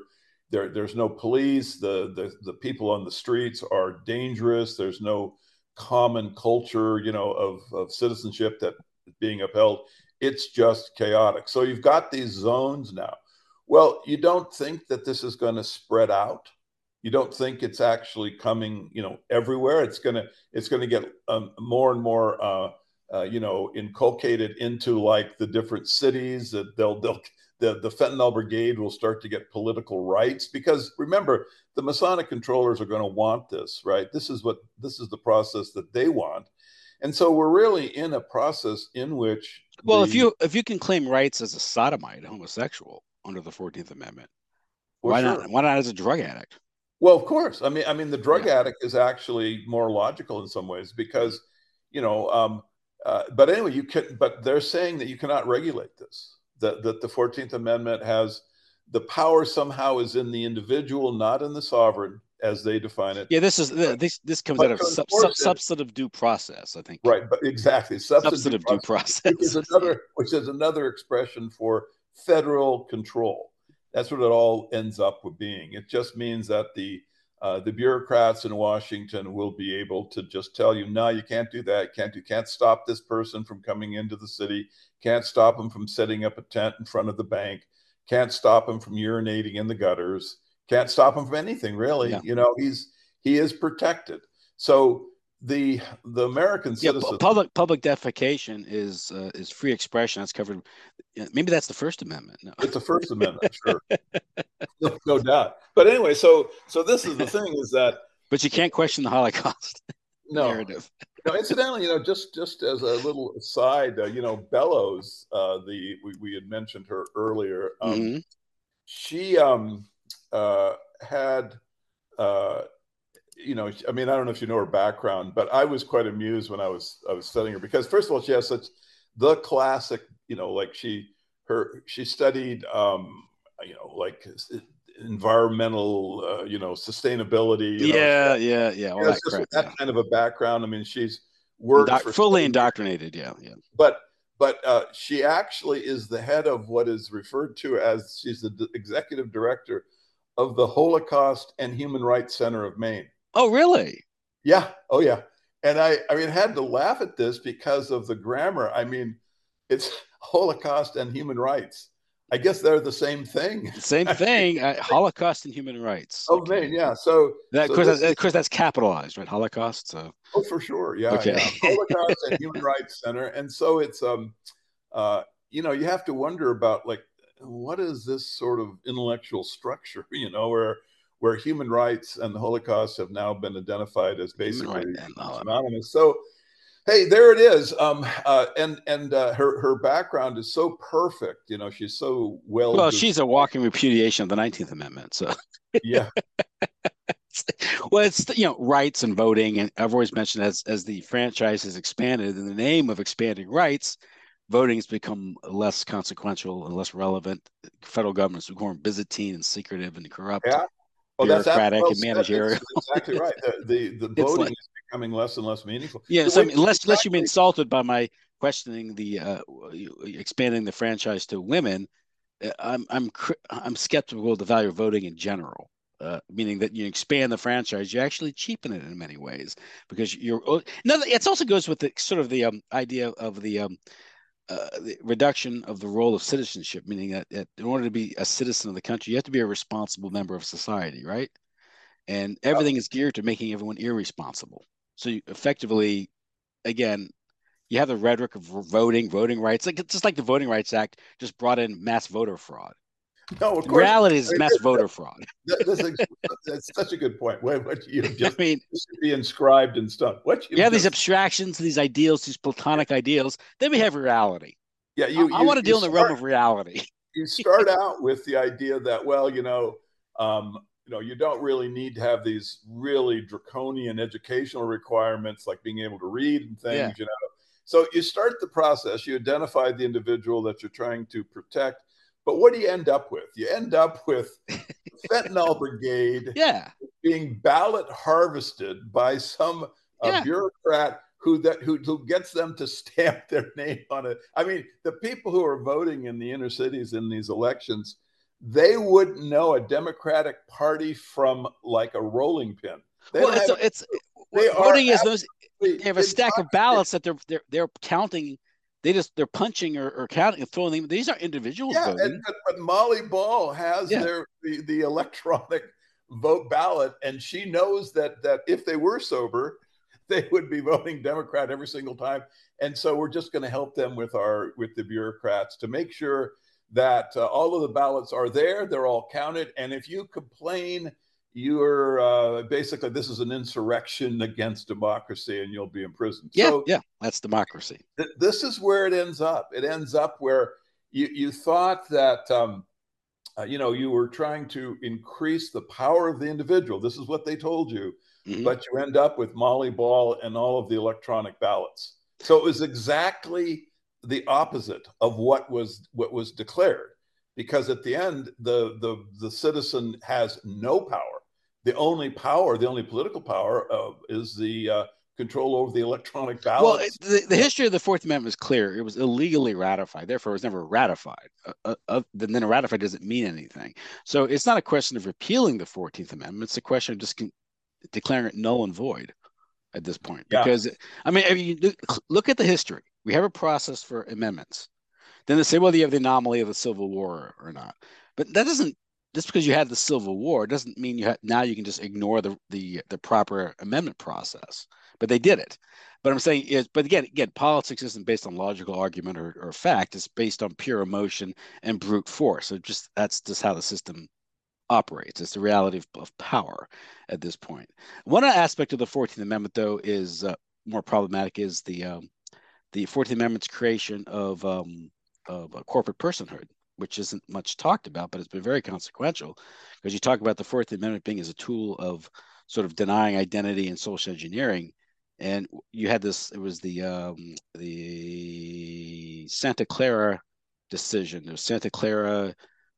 there, there's no police. The, the the people on the streets are dangerous. There's no common culture, you know, of, of citizenship that is being upheld. It's just chaotic. So you've got these zones now. Well, you don't think that this is going to spread out. You don't think it's actually coming, you know, everywhere. It's gonna it's gonna get um, more and more, uh, uh, you know, inculcated into like the different cities. That they'll they'll the the fentanyl brigade will start to get political rights, because remember, the Masonic controllers are going to want this, right? This is what this is the process that they want, and so we're really in a process in which Well, the if you if you can claim rights as a sodomite, a homosexual under the fourteenth Amendment, well, why sure. not? Why not as a drug addict? Well, of course. I mean, I mean, the drug Yeah. addict is actually more logical in some ways because, you know, um, uh, but anyway, you can. But they're saying that you cannot regulate this. That that the Fourteenth Amendment has the power somehow is in the individual, not in the sovereign, as they define it. Yeah, this is But, this this comes but out of to sub, sub, enforce it, substantive due process, I think. right? But exactly, substantive Substantive due process, which is process. Yeah. another, which is another expression for federal control. That's what it all ends up with being. It just means that the uh, the bureaucrats in Washington will be able to just tell you, no, you can't do that. Can't you can't stop this person from coming into the city. Can't stop him from setting up a tent in front of the bank. Can't stop him from urinating in the gutters. Can't stop him from anything, really. Yeah. You know, he's he is protected. So the the American Yeah, citizen, public public defecation is uh, is free expression. That's covered. Maybe that's the First Amendment. No. It's the First Amendment, sure, no, no doubt. But anyway, so so this is the thing is that, but you can't question the Holocaust no, narrative. no. Incidentally, you know, just just as a little aside, uh, you know, Bellows, uh, the we, we had mentioned her earlier. Um, Mm-hmm. she um, uh, had. Uh, you know, I mean, I don't know if you know her background, but I was quite amused when I was I was studying her because, first of all, she has such the classic, you know, like she her she studied, um, you know, like environmental, uh, you know, sustainability. You know, Yeah, yeah, yeah. she All has that just crap. that Yeah. kind of a background. I mean, she's worked Indo- for fully seven years, indoctrinated. Yeah, yeah. but but uh, she actually is the head of what is referred to as she's the d- executive director of the Holocaust and Human Rights Center of Maine. Oh, really? Yeah. Oh, yeah. And I, I mean, had to laugh at this because of the grammar. I mean, it's Holocaust and human rights. I guess they're the same thing. Same thing. Uh, Holocaust and human rights. Oh, Okay. man, yeah. So, That, of so course, this that, is, of course, that's capitalized, right? Holocaust. So oh, for sure. Yeah, okay. yeah. Holocaust and Human Rights Center. And so it's, um, uh, you know, you have to wonder about like, what is this sort of intellectual structure, you know, where where human rights and the Holocaust have now been identified as basically Right. synonymous. So, hey, there it is. Um, uh, and and uh, her her background is so perfect. You know, she's so well. Well, designed. she's a walking repudiation of the nineteenth Amendment. So, yeah. well, it's you know rights and voting, and I've always mentioned as as the franchise has expanded in the name of expanding rights, voting has become less consequential and less relevant. Federal government's become Byzantine and secretive and corrupt. Yeah. Oh, that's bureaucratic well and managerial. It's exactly right. The the, the voting like, is becoming less and less meaningful. Yeah, so I mean, unless unless you've been insulted by my questioning the uh, expanding the franchise to women, I'm I'm I'm skeptical of the value of voting in general. Uh, meaning that you expand the franchise, you actually cheapen it in many ways because you're. No, it also goes with the sort of the um, idea of the um, uh, the reduction of the role of citizenship, meaning that, that in order to be a citizen of the country, you have to be a responsible member of society, right? And everything is geared to making everyone irresponsible. So you effectively, again, you have the rhetoric of voting, voting rights, like it's just like the Voting Rights Act just brought in mass voter fraud. No, of course. Reality is I mean, mass this, voter fraud. This is, that's such a good point. What, what you just I mean, should be inscribed in stone. What you, you have just, these abstractions, these ideals, these platonic ideals. Then we have reality. Yeah, you. I, you I want to deal start, in the realm of reality. You start out with the idea that, well, you know, um, you know, you don't really need to have these really draconian educational requirements like being able to read and things, yeah. you know. So you start the process. You identify the individual that you're trying to protect. But what do you end up with? You end up with fentanyl brigade yeah. being ballot harvested by some uh, yeah. bureaucrat who that who, who gets them to stamp their name on it. I mean, the people who are voting in the inner cities in these elections, they wouldn't know a Democratic Party from like a rolling pin. They Well, don't it's have. it's They are voting is those. They absolutely have a stack of intoxicated. ballots that they're they're they're counting. They just they're punching or, or counting and throwing them. These aren't individuals Yeah, and, voting. but, but Molly Ball has Yeah, their the, the electronic vote ballot, and she knows that that if they were sober, they would be voting Democrat every single time. And so we're just going to help them with our with the bureaucrats to make sure that uh, all of the ballots are there, they're all counted, and if you complain, you're uh, basically this is an insurrection against democracy, and you'll be imprisoned. yeah, So yeah. That's democracy. th- this is where it ends up. It ends up where you you thought that. Um, uh, you know, you were trying to increase the power of the individual. This is what they told you, Mm-hmm. but you end up with Molly Ball and all of the electronic ballots. So it was exactly the opposite of what was what was declared, because at the end, the the the citizen has no power. The only power, the only political power, uh, is the uh, control over the electronic Well, it, ballots. the, the history of the Fourth Amendment is clear. It was illegally ratified, therefore, it was never ratified. Uh, uh, uh, then a ratified doesn't mean anything. So it's not a question of repealing the Fourteenth Amendment. It's a question of just con- declaring it null and void at this point. Yeah, Because, I mean, if you look, look at the history. We have a process for amendments. Then they say whether you have the anomaly of the Civil War or not. But that doesn't just because you had the Civil War doesn't mean you have now you can just ignore the the the proper amendment process. But they did it. But I'm saying is, but again, again, politics isn't based on logical argument or, or fact. It's based on pure emotion and brute force. So just that's just how the system operates. It's the reality of, of power at this point. One aspect of the fourteenth Amendment, though, is uh, more problematic. Is the um, the fourteenth Amendment's creation of um, of a corporate personhood, which isn't much talked about, but it's been very consequential because you talk about the fourteenth Amendment being as a tool of sort of denying identity and social engineering. And you had this, it was the um, the Santa Clara decision. There's Santa Clara,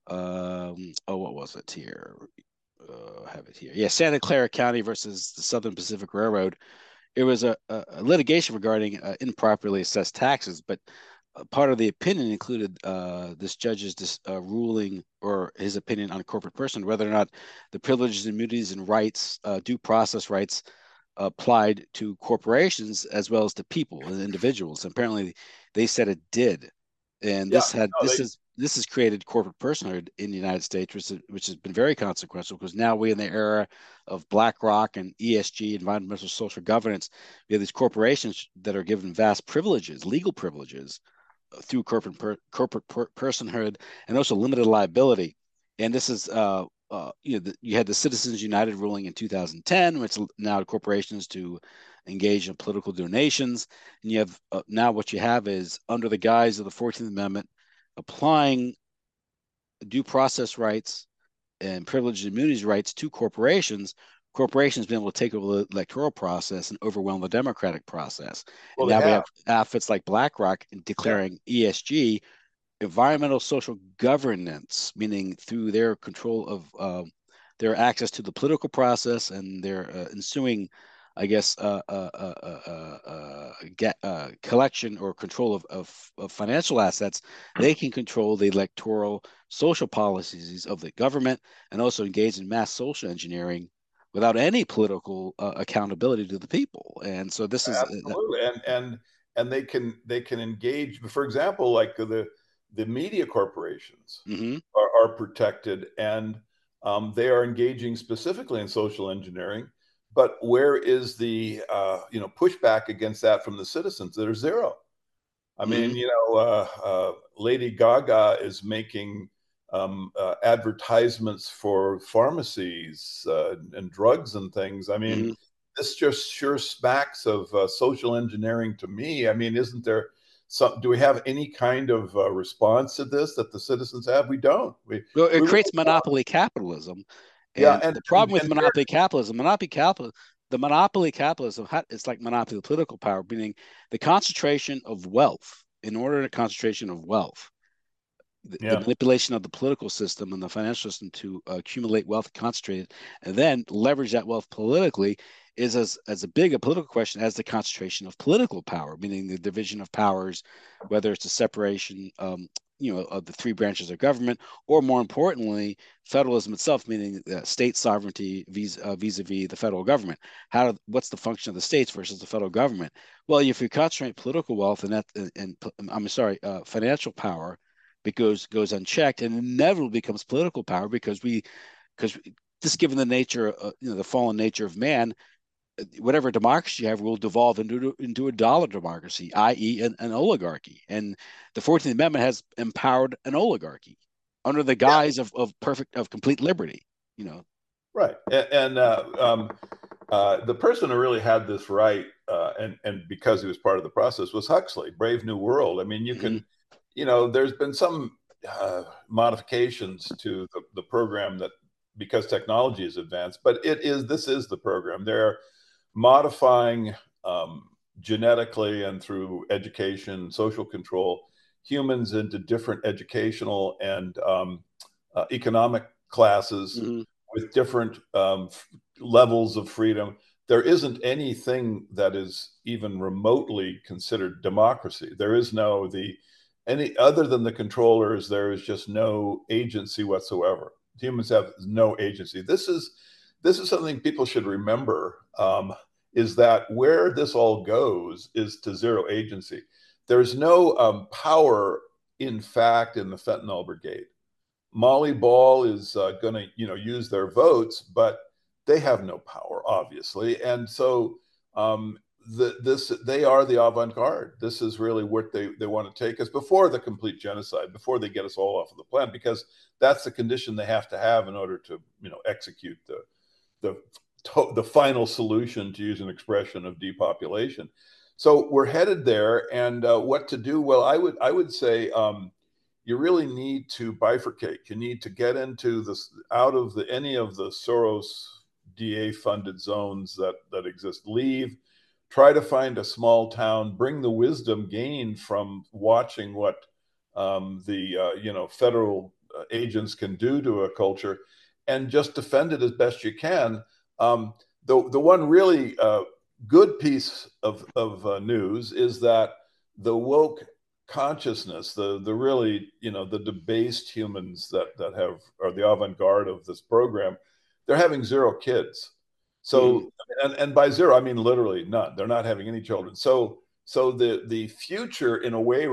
um, oh, what was it here? Uh, I have it here. Yeah, Santa Clara County versus the Southern Pacific Railroad. It was a, a, a litigation regarding uh, improperly assessed taxes, but uh, part of the opinion included uh, this judge's dis, uh, ruling or his opinion on a corporate person, whether or not the privileges, immunities, and rights, uh, due process rights, applied to corporations as well as to people and individuals. Apparently, they said it did, and yeah. this had No, this they, is this has created corporate personhood in the United States, which, is, which has been very consequential because now we're in the era of BlackRock and E S G, environmental social governance. We have these corporations that are given vast privileges, legal privileges, uh, through corporate per, corporate per, personhood and also limited liability. And this is uh, uh, you know, the, you had the Citizens United ruling in two thousand ten, which now corporations to engage in political donations. And you have uh, now what you have is under the guise of the fourteenth Amendment, applying due process rights and privileged immunities rights to corporations. Corporations being able to take over the electoral process and overwhelm the democratic process. And well, they now we have. have outfits like BlackRock Yeah. declaring E S G environmental social governance, meaning through their control of um, their access to the political process and their uh, ensuing, I guess, uh, uh, uh, uh, uh, get, uh, collection or control of, of, of financial assets, they can control the electoral social policies of the government and also engage in mass social engineering without any political uh, accountability to the people. And so this is uh, Absolutely, and and and they can they can engage. For example, like the the media corporations mhm. are, are protected, and um, they are engaging specifically in social engineering. But where is the uh, you know pushback against that from the citizens? There's zero. I mean, Mhm. you know, uh, uh, Lady Gaga is making um, uh, advertisements for pharmacies uh, and drugs and things. I mean, Mhm. this just sure smacks of uh, social engineering to me. I mean, isn't there some? Do we have any kind of uh, response to this that the citizens have? We don't. We Well, it we really creates don't. monopoly capitalism. Yeah, And and the and, problem with and monopoly capitalism, monopoly capital, the monopoly capitalism, it's like monopoly of political power, meaning the concentration of wealth. In order to concentration of wealth, the, the yeah, manipulation of the political system and the financial system to uh, accumulate wealth, concentrate it, and then leverage that wealth politically is as as a big a political question as the concentration of political power, meaning the division of powers, whether it's a separation um, you know, of the three branches of government, or more importantly, federalism itself, meaning uh, state sovereignty vis uh, vis-a-vis the federal government. How what's the function of the states versus the federal government? Well, if you concentrate political wealth and that and, and I'm sorry, uh, financial power, because goes unchecked, and inevitably becomes political power because we because just given the nature, uh, you know, the fallen nature of man, whatever democracy you have will devolve into into a dollar democracy, that is, an, an oligarchy. And the Fourteenth Amendment has empowered an oligarchy under the guise yeah. of, of perfect of complete liberty. You know, right? And, and uh, um, uh, the person who really had this right, uh, and and because he was part of the process, was Huxley. Brave New World. I mean, you can, mm-hmm. you know, there's been some uh, modifications to the, the program that because technology is advanced, but it is this is the program. They're modifying um, genetically and through education, social control, humans into different educational and um, uh, economic classes mm-hmm. with different um, levels of freedom. There isn't anything that is even remotely considered democracy. There is no the any other than the controllers. There is just no agency whatsoever. Humans have no agency. This is this is something people should remember. Um, is that where this all goes is to zero agency. There's no um, power, in fact, in the fentanyl brigade. Molly Ball is uh, going to, you know, use their votes, but they have no power, obviously, and so um, the, this they are the avant-garde. This is really what they they want to take us before the complete genocide, before they get us all off of the planet, because that's the condition they have to have in order to, you know, execute the the the final solution, to use an expression, of depopulation. So we're headed there, and uh, what to do? Well, I would I would say. Um, You really need to bifurcate. You need to get into this out of the any of the Soros D A funded zones that that exist. Leave, try to find a small town, bring the wisdom gained from watching what um, the uh, you know federal agents can do to a culture, and just defend it as best you can. Um, the the one really uh, good piece of of uh, news is that the woke consciousness, the the really, you know, the debased humans that that have are the avant-garde of this program, they're having zero kids. So mm. and, and by zero, I mean literally none. They're not having any children. So so the the future, in a way,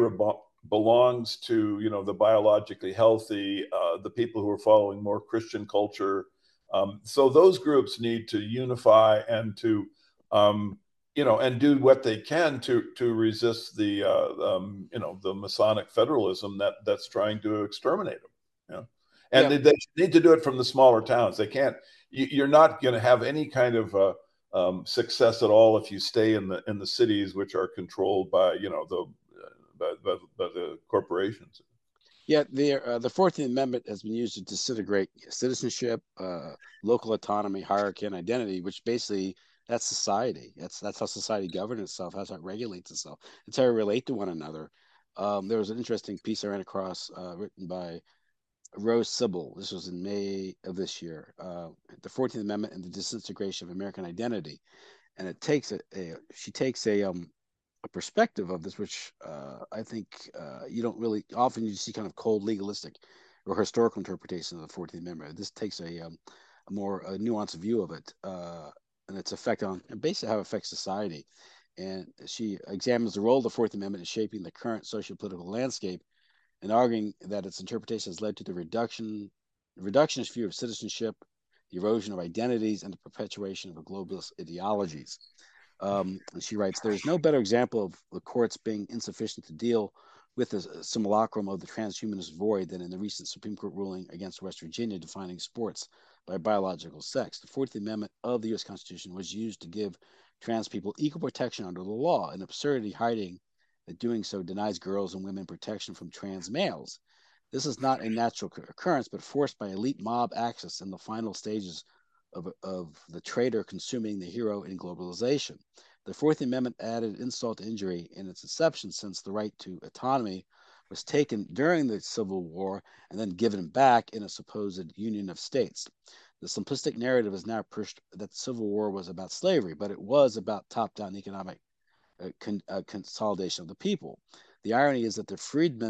belongs to, you know, the biologically healthy, uh, the people who are following more Christian culture. Um, so those groups need to unify and to um, you know, and do what they can to to resist the uh, um, you know the Masonic federalism that that's trying to exterminate them. You know, and yeah. they, they need to do it from the smaller towns. They can't. You, you're not going to have any kind of uh, um, success at all if you stay in the in the cities, which are controlled by, you know, the by, by, by the corporations. Yeah, the uh, the Fourteenth Amendment has been used to disintegrate citizenship, uh, local autonomy, hierarchy, and identity, which basically that's society. That's that's how society governs itself. That's how it regulates itself. It's how we relate to one another. Um, there was an interesting piece I ran across uh, written by Rose Sybil. This was in May of this year. Uh, the Fourteenth Amendment and the Disintegration of American Identity, and it takes a, a she takes a um a perspective of this, which uh, I think uh, you don't really often you see kind of cold legalistic or historical interpretation of the Fourteenth Amendment. This takes a, um, a more a nuanced view of it uh, and its effect on and basically how it affects society. And she examines the role of the Fourth Amendment in shaping the current socio-political landscape and arguing that its interpretation has led to the reduction reductionist view of citizenship, the erosion of identities, and the perpetuation of globalist ideologies. Um, and she writes, there's no better example of the courts being insufficient to deal with the simulacrum of the transhumanist void than in the recent Supreme Court ruling against West Virginia defining sports by biological sex. The fourteenth Amendment of the U S Constitution was used to give trans people equal protection under the law, an absurdity hiding that doing so denies girls and women protection from trans males. This is not a natural occurrence, but forced by elite mob access in the final stages Of, of the traitor consuming the hero in globalization. The Fourth Amendment added insult to injury in its inception, since the right to autonomy was taken during the Civil War and then given back in a supposed union of states. The simplistic narrative is now pushed that the Civil War was about slavery, but it was about top-down economic uh, con, uh, consolidation of the people. The irony is that the freedmen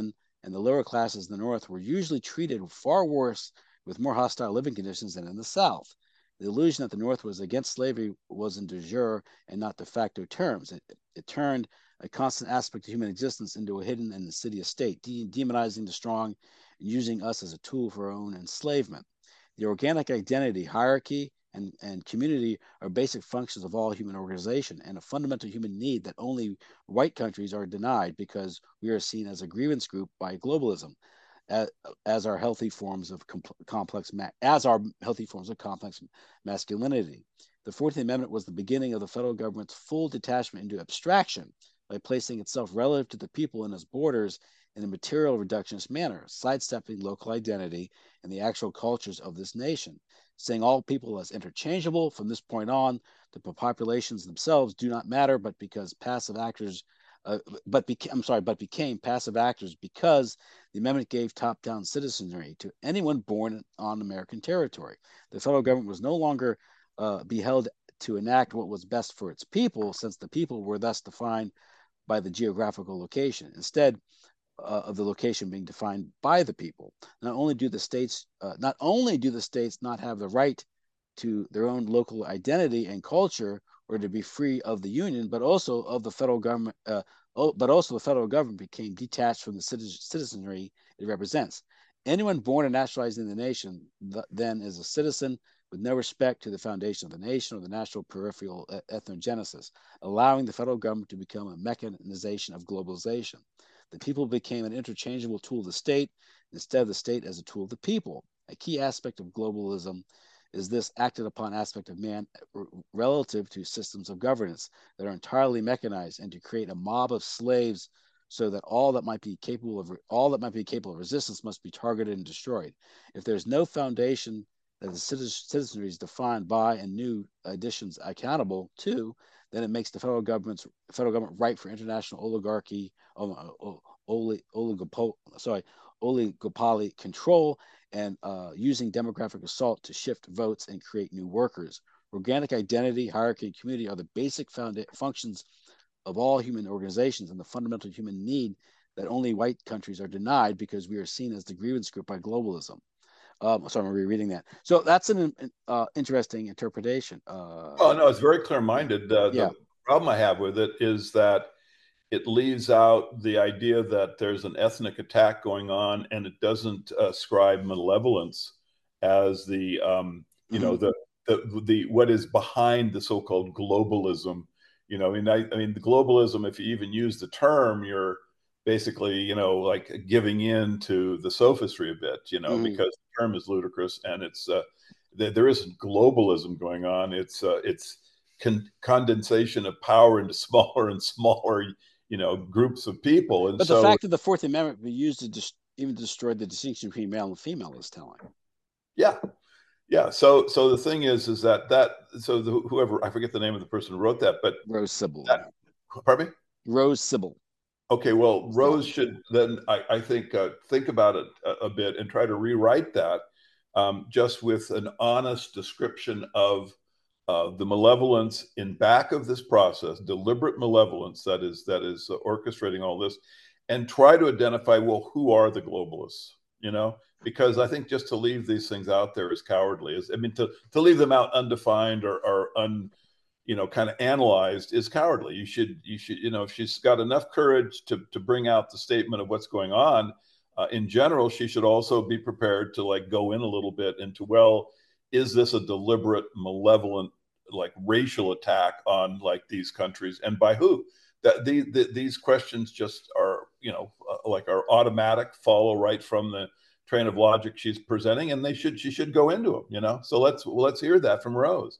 and the lower classes in the North were usually treated far worse with more hostile living conditions than in the South. The illusion that the North was against slavery was in de jure and not de facto terms. It, it turned a constant aspect of human existence into a hidden and insidious state, de demonizing the strong and using us as a tool for our own enslavement. The organic identity, hierarchy, and, and community are basic functions of all human organization and a fundamental human need that only white countries are denied because we are seen as a grievance group by globalism. As, as our healthy forms of complex as our healthy forms of complex masculinity. The fourteenth Amendment was the beginning of the federal government's full detachment into abstraction by placing itself relative to the people and its borders in a material reductionist manner, sidestepping local identity and the actual cultures of this nation, saying all people as interchangeable from this point on. The populations themselves do not matter, but because passive actors Uh, but beca- I'm sorry, but became passive actors because the amendment gave top-down citizenry to anyone born on American territory. The federal government was no longer uh, beheld to enact what was best for its people, since the people were thus defined by the geographical location, instead uh, of the location being defined by the people. Not only do the states, uh, not only do the states not have the right to their own local identity and culture, or to be free of the union, but also of the federal government. Uh, oh, but also the federal government became detached from the citizenry it represents. Anyone born and naturalized in the nation th then is a citizen with no respect to the foundation of the nation or the national peripheral ethnogenesis, allowing the federal government to become a mechanization of globalization. The people became an interchangeable tool of the state instead of the state as a tool of the people. A key aspect of globalism is this acted upon aspect of man relative to systems of governance that are entirely mechanized, and to create a mob of slaves so that all that might be capable of all that might be capable of resistance must be targeted and destroyed. If there's no foundation that the citizenry is defined by and new additions accountable to, then it makes the federal government's federal government right for international oligarchy, um, oligopoly, sorry, oligopoly control, and uh, using demographic assault to shift votes and create new workers. Organic identity, hierarchy, and community are the basic functions of all human organizations and the fundamental human need that only white countries are denied because we are seen as the grievance group by globalism. Um, so I'm rereading that. So that's an uh, interesting interpretation. Uh, oh, no, it's very clear-minded. Uh, yeah. The problem I have with it is that it leaves out the idea that there's an ethnic attack going on, and it doesn't ascribe malevolence as the um, you mm-hmm. know the, the the what is behind the so-called globalism. You know, I mean, I, I mean, the globalism. If you even use the term, you're basically, you know, like giving in to the sophistry a bit. You know, mm-hmm. because the term is ludicrous, and it's uh, there isn't globalism going on. It's uh, it's con condensation of power into smaller and smaller, you know, groups of people. And but so, the fact that the Fourth Amendment be used to dis even destroy the distinction between male and female is telling. Yeah, yeah. So, so the thing is, is that that so the, whoever, I forget the name of the person who wrote that, but Rose Sybil. That, pardon me? Rose Sybil. Okay, well, Rose should then, I, I think, uh, think about it a, a bit and try to rewrite that um, just with an honest description of uh, the malevolence in back of this process, deliberate malevolence that is that is uh, orchestrating all this, and try to identify, well, who are the globalists? You know, because I think just to leave these things out there is cowardly. Is I mean, to to leave them out undefined or, or un you know, kind of analyzed is cowardly. You should, you should, you know, if she's got enough courage to to bring out the statement of what's going on, uh, in general, she should also be prepared to like go in a little bit into, well, is this a deliberate, malevolent, like racial attack on like these countries, and by who? That the, the, these questions just are, you know, uh, like are automatic, follow right from the train of logic she's presenting, and they should, she should go into them, you know. So let's well, let's hear that from Rose.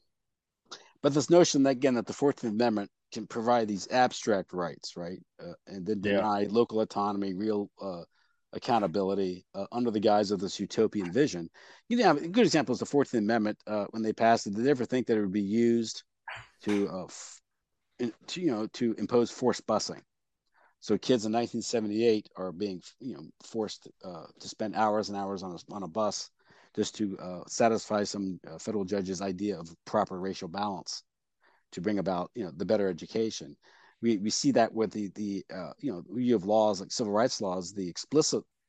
But this notion that, again, that the fourteenth Amendment can provide these abstract rights, right, uh, and then deny yeah. local autonomy, real uh, accountability uh, under the guise of this utopian vision. You know, a good example is the fourteenth Amendment. Uh, when they passed it, did they ever think that it would be used to, uh, in, to, you know, to impose forced busing? So kids in nineteen seventy-eight are being, you know, forced uh, to spend hours and hours on a, on a bus just to uh, satisfy some uh, federal judge's idea of proper racial balance to bring about, you know, the better education. We, we see that with the, the uh, you know, we have laws like civil rights laws, the explicit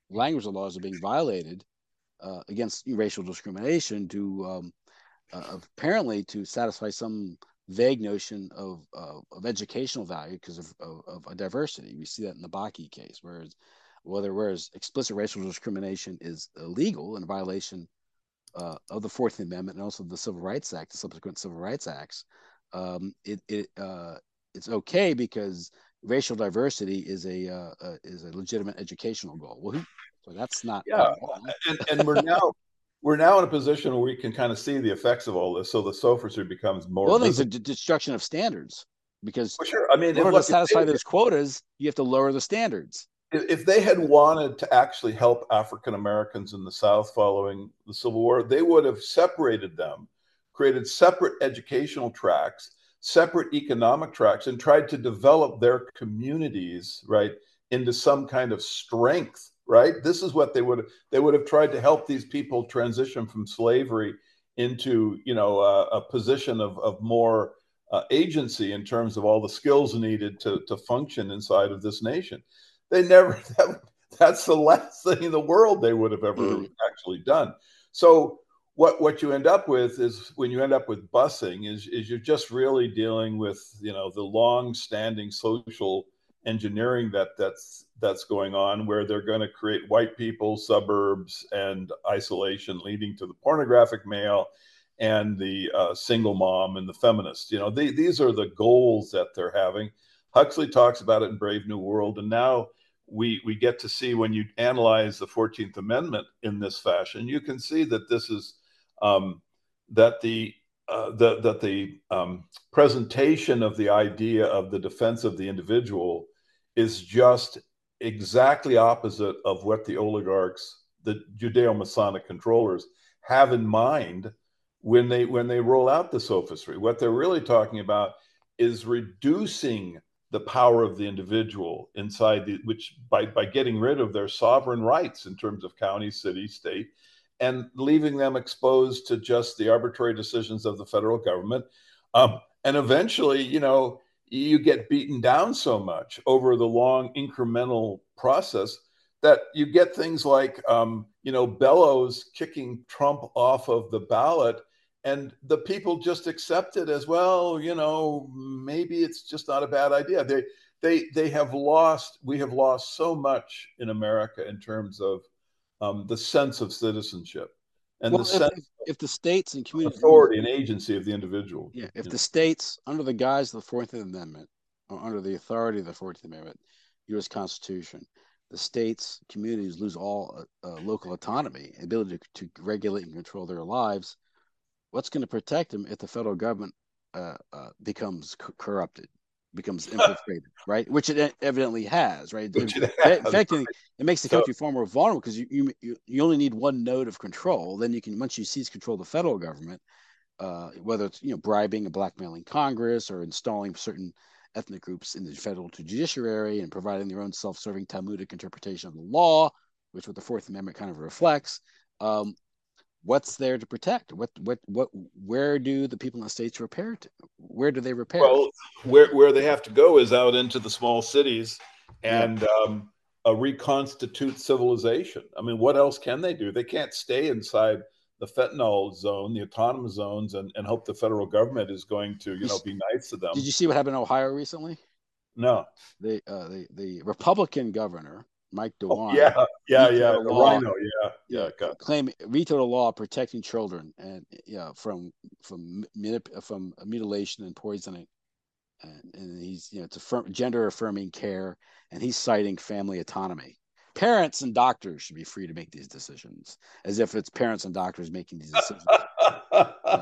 language of laws are being violated uh, against racial discrimination to um, uh, apparently to satisfy some vague notion of uh, of educational value because of, of, of diversity. We see that in the Bakke case, whereas whether whereas explicit racial discrimination is illegal and a violation uh, of the Fourteenth Amendment and also the Civil Rights Act, the subsequent Civil Rights Acts, um, it it uh, it's okay because racial diversity is a uh, uh, is a legitimate educational goal. Well, who, so that's not Yeah, at all. and and we're now we're now in a position where we can kind of see the effects of all this. So the sophistry becomes more Well, things are visible. d- destruction of standards because For sure. I mean, in if order to look, if satisfy they, those quotas, you have to lower the standards. if they had wanted to actually help African Americans in the South following the Civil War, they would have separated them, created separate educational tracks, separate economic tracks, and tried to develop their communities, right, into some kind of strength, right? This is what they would have, they would have tried to help these people transition from slavery into, you know, a, a position of, of more uh, agency in terms of all the skills needed to, to function inside of this nation. They never, that, that's the last thing in the world they would have ever Mm. actually done. So what what you end up with is when you end up with busing is is you're just really dealing with, you know, the long standing social engineering that that's that's going on, where they're going to create white people, suburbs, and isolation, leading to the pornographic male and the uh, single mom and the feminist. You know, they, these are the goals that they're having. Huxley talks about it in Brave New World, and now we we get to see, when you analyze the fourteenth Amendment in this fashion, you can see that this is um, that the uh, the, that the um, presentation of the idea of the defense of the individual is just exactly opposite of what the oligarchs, the Judeo-Masonic controllers, have in mind when they when they roll out the sophistry. What they're really talking about is reducing the power of the individual inside the, which by, by getting rid of their sovereign rights in terms of county, city, state, and leaving them exposed to just the arbitrary decisions of the federal government. Um, and eventually, you know, you get beaten down so much over the long incremental process that you get things like, um, you know, Bellows kicking Trump off of the ballot, and the people just accept it as, well, you know, maybe it's just not a bad idea. They they they have lost. We have lost so much in America in terms of um, the sense of citizenship and the Well, if, sense if if the states and of communities use, authority and agency of the individual. yeah, if You the know? states under the guise of the Fourteenth Amendment or under the authority of the Fourteenth Amendment, U S Constitution, the states, communities lose all uh, uh, local autonomy, ability to, to regulate and control their lives. What's going to protect them if the federal government uh, uh, becomes co- corrupted, becomes infiltrated, right? Which it evidently has, right? Which In it has. fact, it makes the So country far more vulnerable because you, you you only need one node of control. Then you can, once you seize control of the federal government, uh, whether it's, you know, bribing and blackmailing Congress or installing certain ethnic groups in the federal judiciary and providing their own self-serving Talmudic interpretation of the law, which what the Fourth Amendment kind of reflects. Um, what's there to protect? What what what? Where do the people in the states repair to? Where do they repair? well, where where they have to go is out into the small cities Yeah. and um, uh, reconstitute civilization. I mean, what else can they do? They can't stay inside the fentanyl zone, the autonomous zones, and, and hope the federal government is going to, you know, be nice to Did them. you see what happened in Ohio recently? No. The uh, the the Republican governor Mike Oh, DeWine yeah, yeah, vetoed yeah. a The law. rhino. Yeah, Yeah, yeah. God. claim vetoed a law protecting children and yeah from from from mutilation and poisoning, and, and he's, you know, it's a gender affirming care, and he's citing family autonomy. Parents and doctors should be free to make these decisions, as if it's parents and doctors making these decisions. Yeah,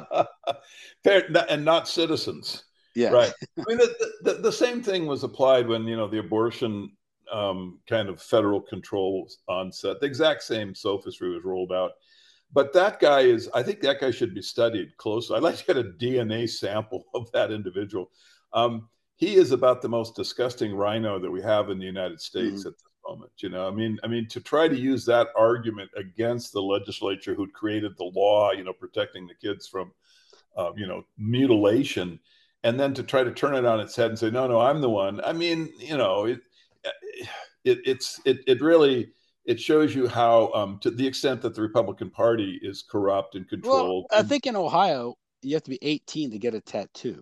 And not citizens, yeah. right? I mean, the, the, the same thing was applied when, you know, the abortion um, kind of federal control onset. The exact same sophistry was rolled out. But that guy is, I think that guy should be studied closely. I'd like to get a D N A sample of that individual. Um, he is about the most disgusting rhino that we have in the United States Mm-hmm. at this moment. You know, I mean, I mean, to try to use that argument against the legislature who created the law, you know, protecting the kids from, uh, you know, mutilation, and then to try to turn it on its head and say, no, no, I'm the one. I mean, you know, it, it it's it, it really it shows you how, um, to the extent that the Republican Party is corrupt and controlled. Well, I think in Ohio, you have to be eighteen to get a tattoo.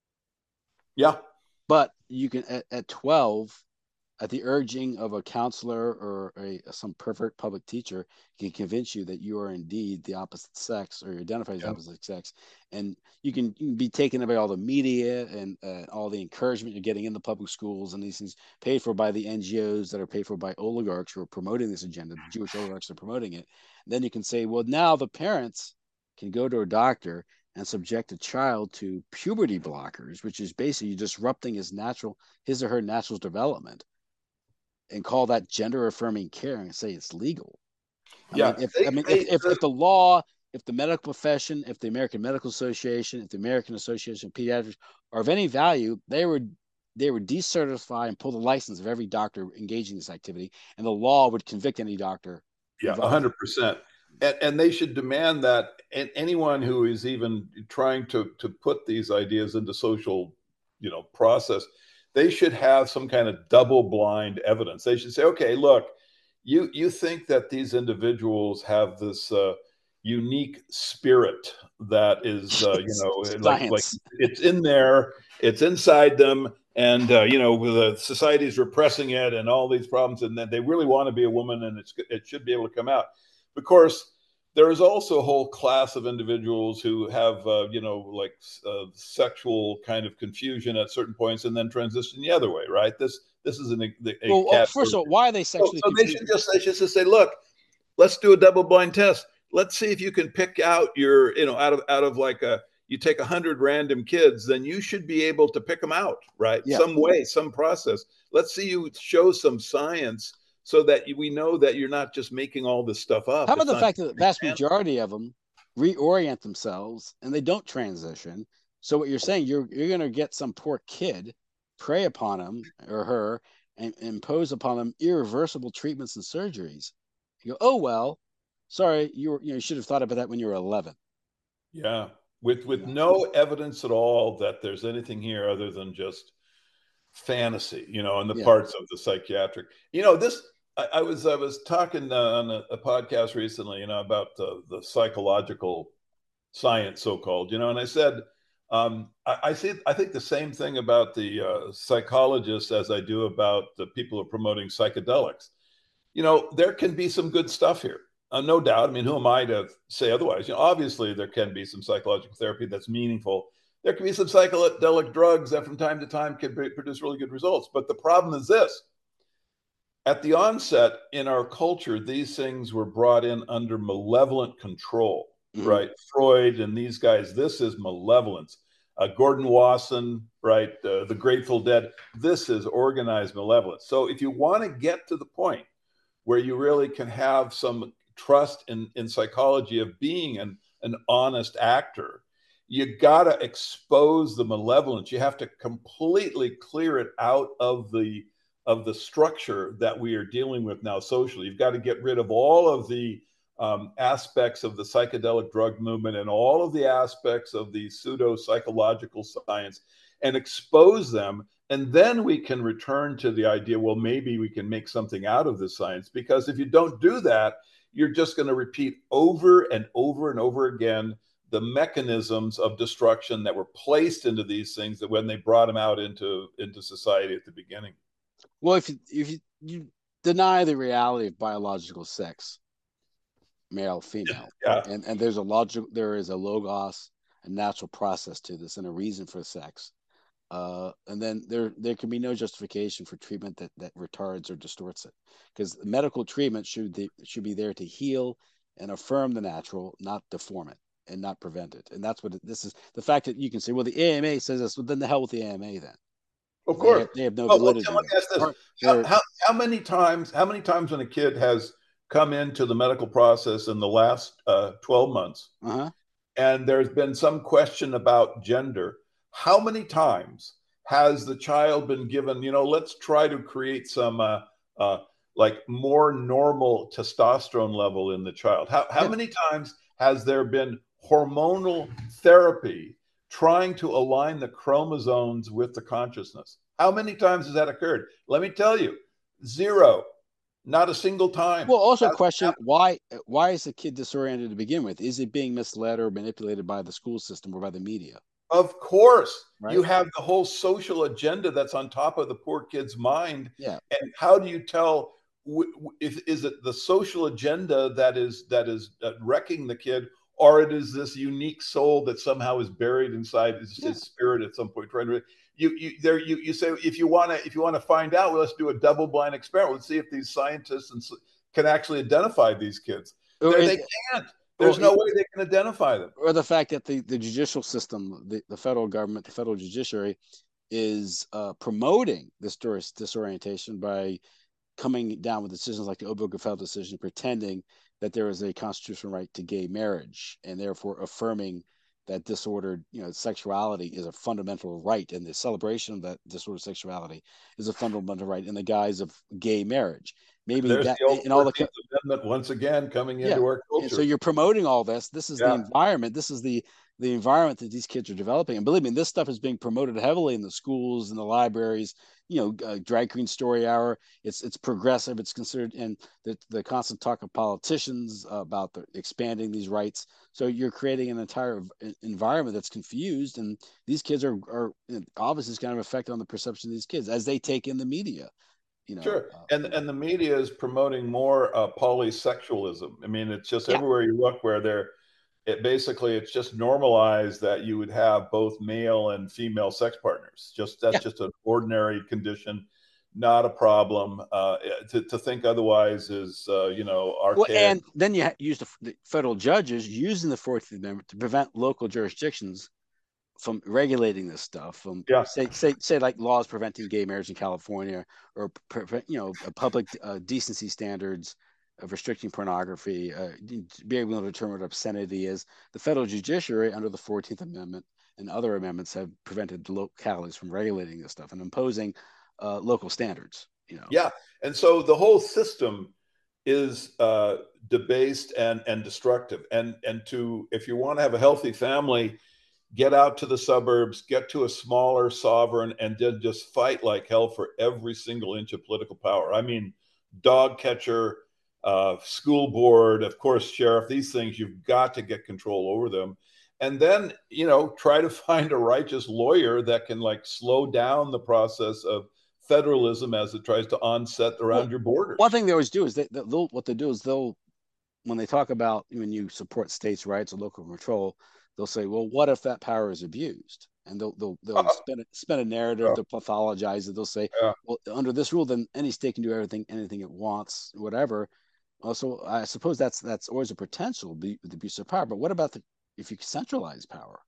Yeah. But you can, at, at twelve, at the urging of a counselor or a, some pervert public teacher, can convince you that you are indeed the opposite sex or you identify as the Yeah. opposite sex. And you can, you can be taken by all the media and uh, all the encouragement you're getting in the public schools and these things paid for by the N G Os that are paid for by oligarchs who are promoting this agenda. The Jewish oligarchs are promoting it. And then you can say, well, now the parents can go to a doctor and subject a child to puberty blockers, which is basically disrupting his natural, his or her natural development, and call that gender affirming care and say it's legal. I Yeah. mean, if They, I mean they, if, if, if the law, if the medical profession, if the American Medical Association, if the American Association of Pediatrics are of any value, they would they would decertify and pull the license of every doctor engaging in this activity, and the law would convict any doctor. Yeah, a hundred percent. And, and they should demand that anyone who is even trying to, to put these ideas into social, you know, process, they should have some kind of double blind evidence. They should say, okay, look, you, you think that these individuals have this uh, unique spirit that is, uh, you know, like, like it's in there, it's inside them. And, uh, you know, the society is repressing it and all these problems, and that they really want to be a woman and it's, it should be able to come out. Of course, there is also a whole class of individuals who have, uh, you know, like uh, sexual kind of confusion at certain points and then transition the other way, right? This this is an, a, a well, well first of all, why are they sexually so, so they should just they should just say, look, let's do a double blind test. Let's see if you can pick out your, you know, out of out of like a, you take a hundred random kids, then you should be able to pick them out, right? Yeah. Some way, some process. Let's see you show some science so that we know that you're not just making all this stuff up. How about it's the fact that the vast majority of them reorient themselves and they don't transition? So what you're saying, you're you're going to get some poor kid, prey upon him or her, and impose upon them irreversible treatments and surgeries. You go, oh well, sorry, you were, you know, you should have thought about that when you were eleven. Yeah, with with yeah. no evidence at all that there's anything here other than just fantasy, you know, on the yeah. parts of the psychiatric. You know, this. I, I was I was talking uh, on a, a podcast recently, you know, about the, the psychological science, so called, you know, and I said, um, I, I see, I think the same thing about the uh, psychologists as I do about the people who are promoting psychedelics. You know, there can be some good stuff here, uh, no doubt. I mean, who am I to say otherwise? You know, obviously there can be some psychological therapy that's meaningful. There can be some psychedelic drugs that from time to time can produce really good results. But the problem is this. At the onset in our culture, these things were brought in under malevolent control, mm-hmm. right? Freud and these guys, this is malevolence. Uh, Gordon Wasson, right? Uh, the Grateful Dead, this is organized malevolence. So if you want to get to the point where you really can have some trust in, in psychology of being an, an honest actor, you got to expose the malevolence. You have to completely clear it out of the of the structure that we are dealing with now socially. You've got to get rid of all of the um, aspects of the psychedelic drug movement and all of the aspects of the pseudo-psychological science and expose them. And then we can return to the idea, well, maybe we can make something out of this science. Because if you don't do that, you're just going to repeat over and over and over again the mechanisms of destruction that were placed into these things that when they brought them out into, into society at the beginning. Well, if you, if you, you deny the reality of biological sex, male, female, yeah. and, and there's a logical, there is a logos, a natural process to this and a reason for sex. Uh, and then there there can be no justification for treatment that, that retards or distorts it. Because medical treatment should, the, should be there to heal and affirm the natural, not deform it and not prevent it. And that's what it, this is. The fact that you can say, well, the A M A says this, well, then the hell with the A M A then. Of course, they have, they have no well, validity. Let me ask this: how, how, how many times? How many times when a kid has come into the medical process in the last uh, twelve months, uh-huh. and there's been some question about gender? How many times has the child been given? You know, let's try to create some uh, uh, like more normal testosterone level in the child. How how yeah. many times has there been hormonal therapy trying to align the chromosomes with the consciousness? How many times has that occurred? Let me tell you, zero, Not a single time. Well, also Hasn't question happened. why why is the kid disoriented to begin with? Is it being misled or manipulated by the school system or by the media? Of course, you Right? have the whole social agenda that's on top of the poor kid's mind. Yeah. And how do you tell if is it the social agenda that is that is uh, wrecking the kid, or it is this unique soul that somehow is buried inside his, Yeah. his spirit at some point? Trying to you you there you you say if you want to if you want to find out, well, let's do a double blind experiment. Let's see if these scientists and can actually identify these kids. Or There is they it, can't. or There's no way they can identify them. or the fact that the, the judicial system, the, the federal government, the federal judiciary is uh, promoting this disorientation by coming down with decisions like the Obergefell decision, pretending that there is a constitutional right to gay marriage and therefore affirming that disordered, you know, sexuality is a fundamental right, and the celebration of that disordered sexuality is a fundamental right in the guise of gay marriage. Maybe There's that the old in all the fourteenth Amendment once again coming yeah. into our And so culture. you're promoting all this. This is the Yeah, environment. This is the the environment that these kids are developing. And believe me, this stuff is being promoted heavily in the schools and the libraries. You know, uh, drag queen story hour. It's it's progressive. It's considered, and the the constant talk of politicians about the, expanding these rights. So you're creating an entire environment that's confused, and these kids are are obviously it's going to affect on the perception of these kids as they take in the media. You know, sure. uh, And you know, and the media is promoting more uh, polysexualism. I mean, it's just yeah, everywhere you look where they're it basically it's just normalized that you would have both male and female sex partners. Just yeah. that's just an ordinary condition, not a problem. Uh, to, to think otherwise is uh, you know Well, archaic. and then you use the, the federal judges using the Fourteenth Amendment to prevent local jurisdictions from regulating this stuff. From Yeah, say say say like laws preventing gay marriage in California, or prevent you know public uh, decency standards of restricting pornography, uh, be able to determine what obscenity is. The federal judiciary under the Fourteenth Amendment and other amendments have prevented localities from regulating this stuff and imposing uh, local standards. You know. yeah. And so the whole system is uh, debased and and destructive. And and to if you want to have a healthy family, get out to the suburbs, get to a smaller sovereign, and then just fight like hell for every single inch of political power. I mean, dog catcher, uh, school board, of course, sheriff. These things you've got to get control over them. And then, you know, try to find a righteous lawyer that can like slow down the process of federalism as it tries to onset Well, around your one borders. thing they always do is they, they'll what they do is they'll when they talk about when you support states' rights or local control, they'll say, "Well, what if that power is abused?" And they'll they'll they'll spin it, spin a narrative, Yeah, they'll pathologize it. They'll say, yeah. "Well, under this rule, then any state can do everything, anything it wants, whatever." Also, I suppose that's that's always a potential the abuse of power. But what about the if you centralize power?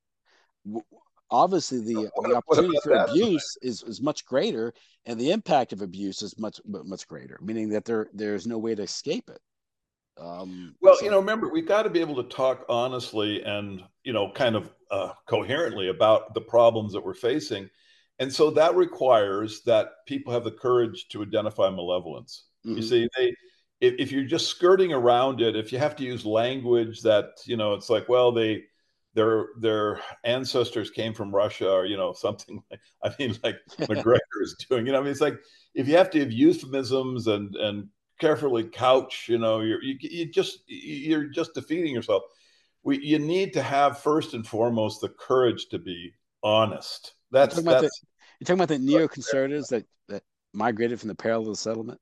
Obviously, the the What, what opportunity about for that? abuse is is much greater, and the impact of abuse is much much greater. Meaning that there there's no way to escape it. Um, Well, you so know, remember, we've got to be able to talk honestly and, you know, kind of uh, coherently about the problems that we're facing. And so that requires that people have the courage to identify malevolence. You mhm. see, they, if, if you're just skirting around it, if you have to use language that, you know, it's like, well, they, their, their ancestors came from Russia or, you know, something like, I mean, like McGregor is doing, you know, I mean, it's like, if you have to have euphemisms and, and carefully couch, you know, you're you, you just you're just defeating yourself. We you need to have first and foremost the courage to be honest. You're That's talking about the that's you're talking about the neoconservatives that that migrated from the parallel settlement.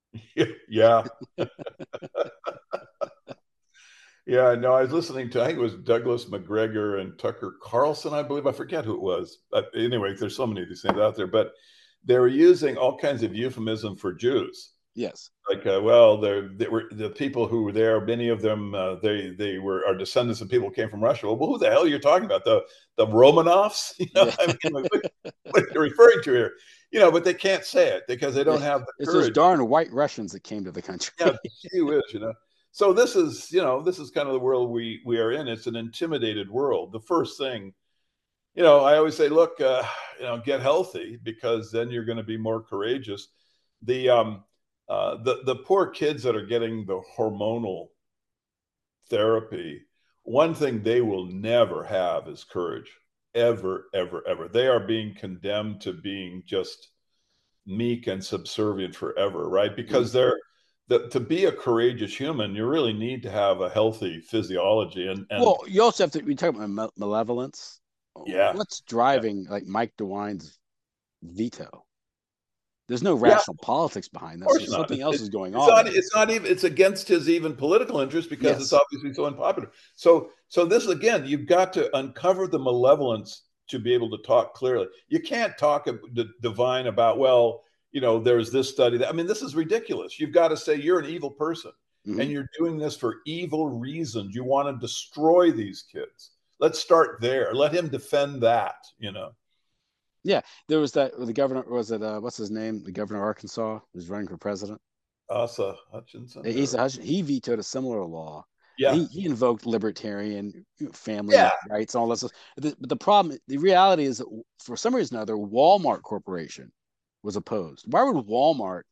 yeah. Yeah, no, I was listening to, I think it was Douglas McGregor and Tucker Carlson, I believe. I forget who it was. But anyway, there's so many of these things out there. But they were using all kinds of euphemism for Jews. Yes. Like, uh, well, they were the people who were there. Many of them, uh, they they were are descendants of people who came from Russia. Well, who the hell are you talking about? The the Romanovs? You know, Yeah. I mean, what, what are you referring to here? You know, but they can't say it because they Yeah. don't have the It's those courage. darn white Russians that came to the country. Yeah, gee whiz, you know. So this is, you know, this is kind of the world we we are in. It's an intimidated world. The first thing, you know, I always say, look, uh, you know, get healthy because then you're going to be more courageous. The um, uh, the the poor kids that are getting the hormonal therapy, one thing they will never have is courage, ever, ever, ever. They are being condemned to being just meek and subservient forever, right? Mm. Because they're that to be a courageous human, you really need to have a healthy physiology. And and Well, you also have to. We talk about malevolence. yeah, What's yeah, driving like Mike DeWine's veto? There's no yeah. rational politics behind Of this, so course not. something It's, else it's, is going it's on not. there. It's not even. It's against his even political interest because it's Yes. obviously so unpopular. So, so this again, you've got to uncover the malevolence to be able to talk clearly. You can't talk the divine about, well, you know, there's this study that. I mean, this is ridiculous. You've got to say you're an evil person, Mm-hmm. and you're doing this for evil reasons. You want to destroy these kids. Let's start there. Let him defend that. You know. Yeah, there was that. The governor was it? Uh, what's his name? The governor of Arkansas who's running for president. Asa Hutchinson. Asa Or... Hutchinson. He vetoed a similar law, and Yeah. he, he invoked libertarian family Yeah. rights and all this. But the, but the problem, the reality is that for some reason or other, Walmart Corporation was opposed. Why would Walmart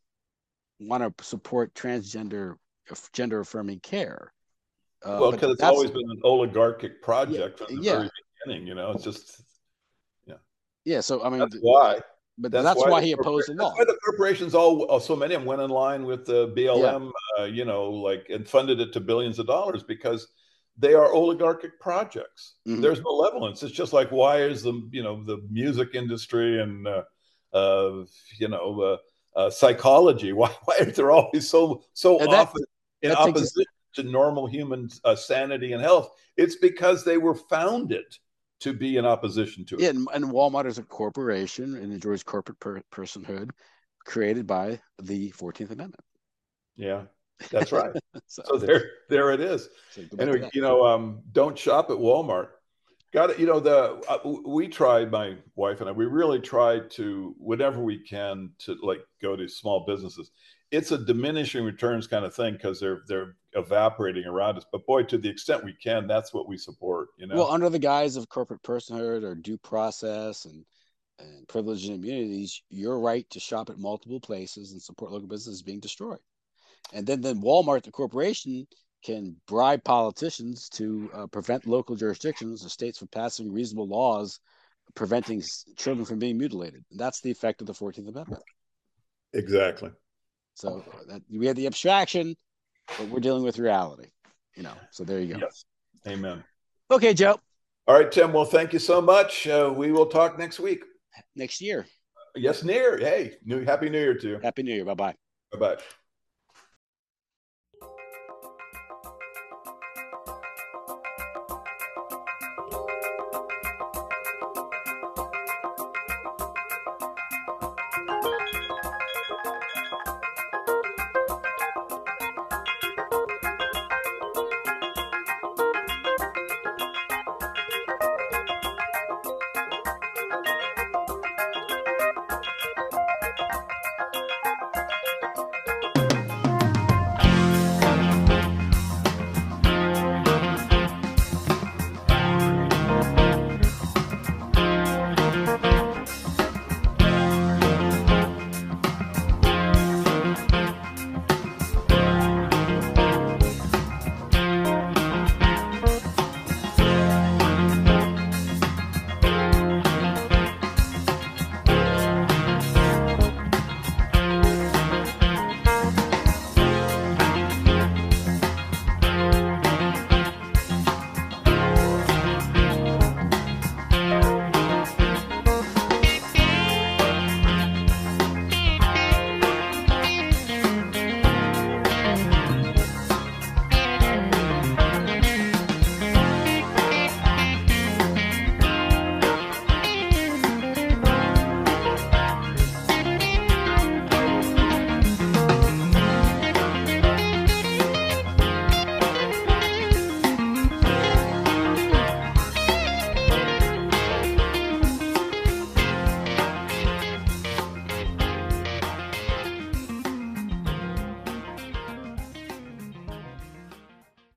want to support transgender, gender affirming care? Uh, Well, but because it's that's always been an oligarchic yeah, project from the yeah, very beginning. You know, it's just yeah. yeah. So I mean, That's why. but That's that's why why the he corpora- opposed the that's why law. the corporations all so many of them went in line with the Yeah. B L M. Uh, you know, like and funded it to billions of dollars because they are oligarchic projects. Mm-hmm. There's malevolence. It's just like why is the you know the music industry and uh, uh, you know uh, uh, psychology why why are they always so so And that often in that takes us opposition to normal human uh, sanity and health? It's because they were founded to be in opposition to it. yeah, and, and Walmart is a corporation and enjoys corporate per- personhood created by the fourteenth Amendment. Yeah, that's right. so, So there, there it is. so Anyway, you know, um, don't shop at Walmart. Got it. You know, the uh, we tried, my wife and I, we really tried to, whenever we can, to like go to small businesses. It's a diminishing returns kind of thing because they're they're evaporating around us. But boy, to the extent we can, that's what we support. You know. Well, under the guise of corporate personhood or due process and and privileged immunities, your right to shop at multiple places and support local business is being destroyed. And then, then Walmart, the corporation, can bribe politicians to uh, prevent local jurisdictions or states from passing reasonable laws preventing children from being mutilated. And that's the effect of the fourteenth Amendment. Exactly. So that, we had the abstraction, but we're dealing with reality. You know, so there you go. Yes. Amen. Okay, Joe. All right, Tim. Well, thank you so much. Uh, we will talk next week. Next year. Yes, near. Hey, new Happy New Year to you. Happy New Year. Bye-bye. Bye-bye.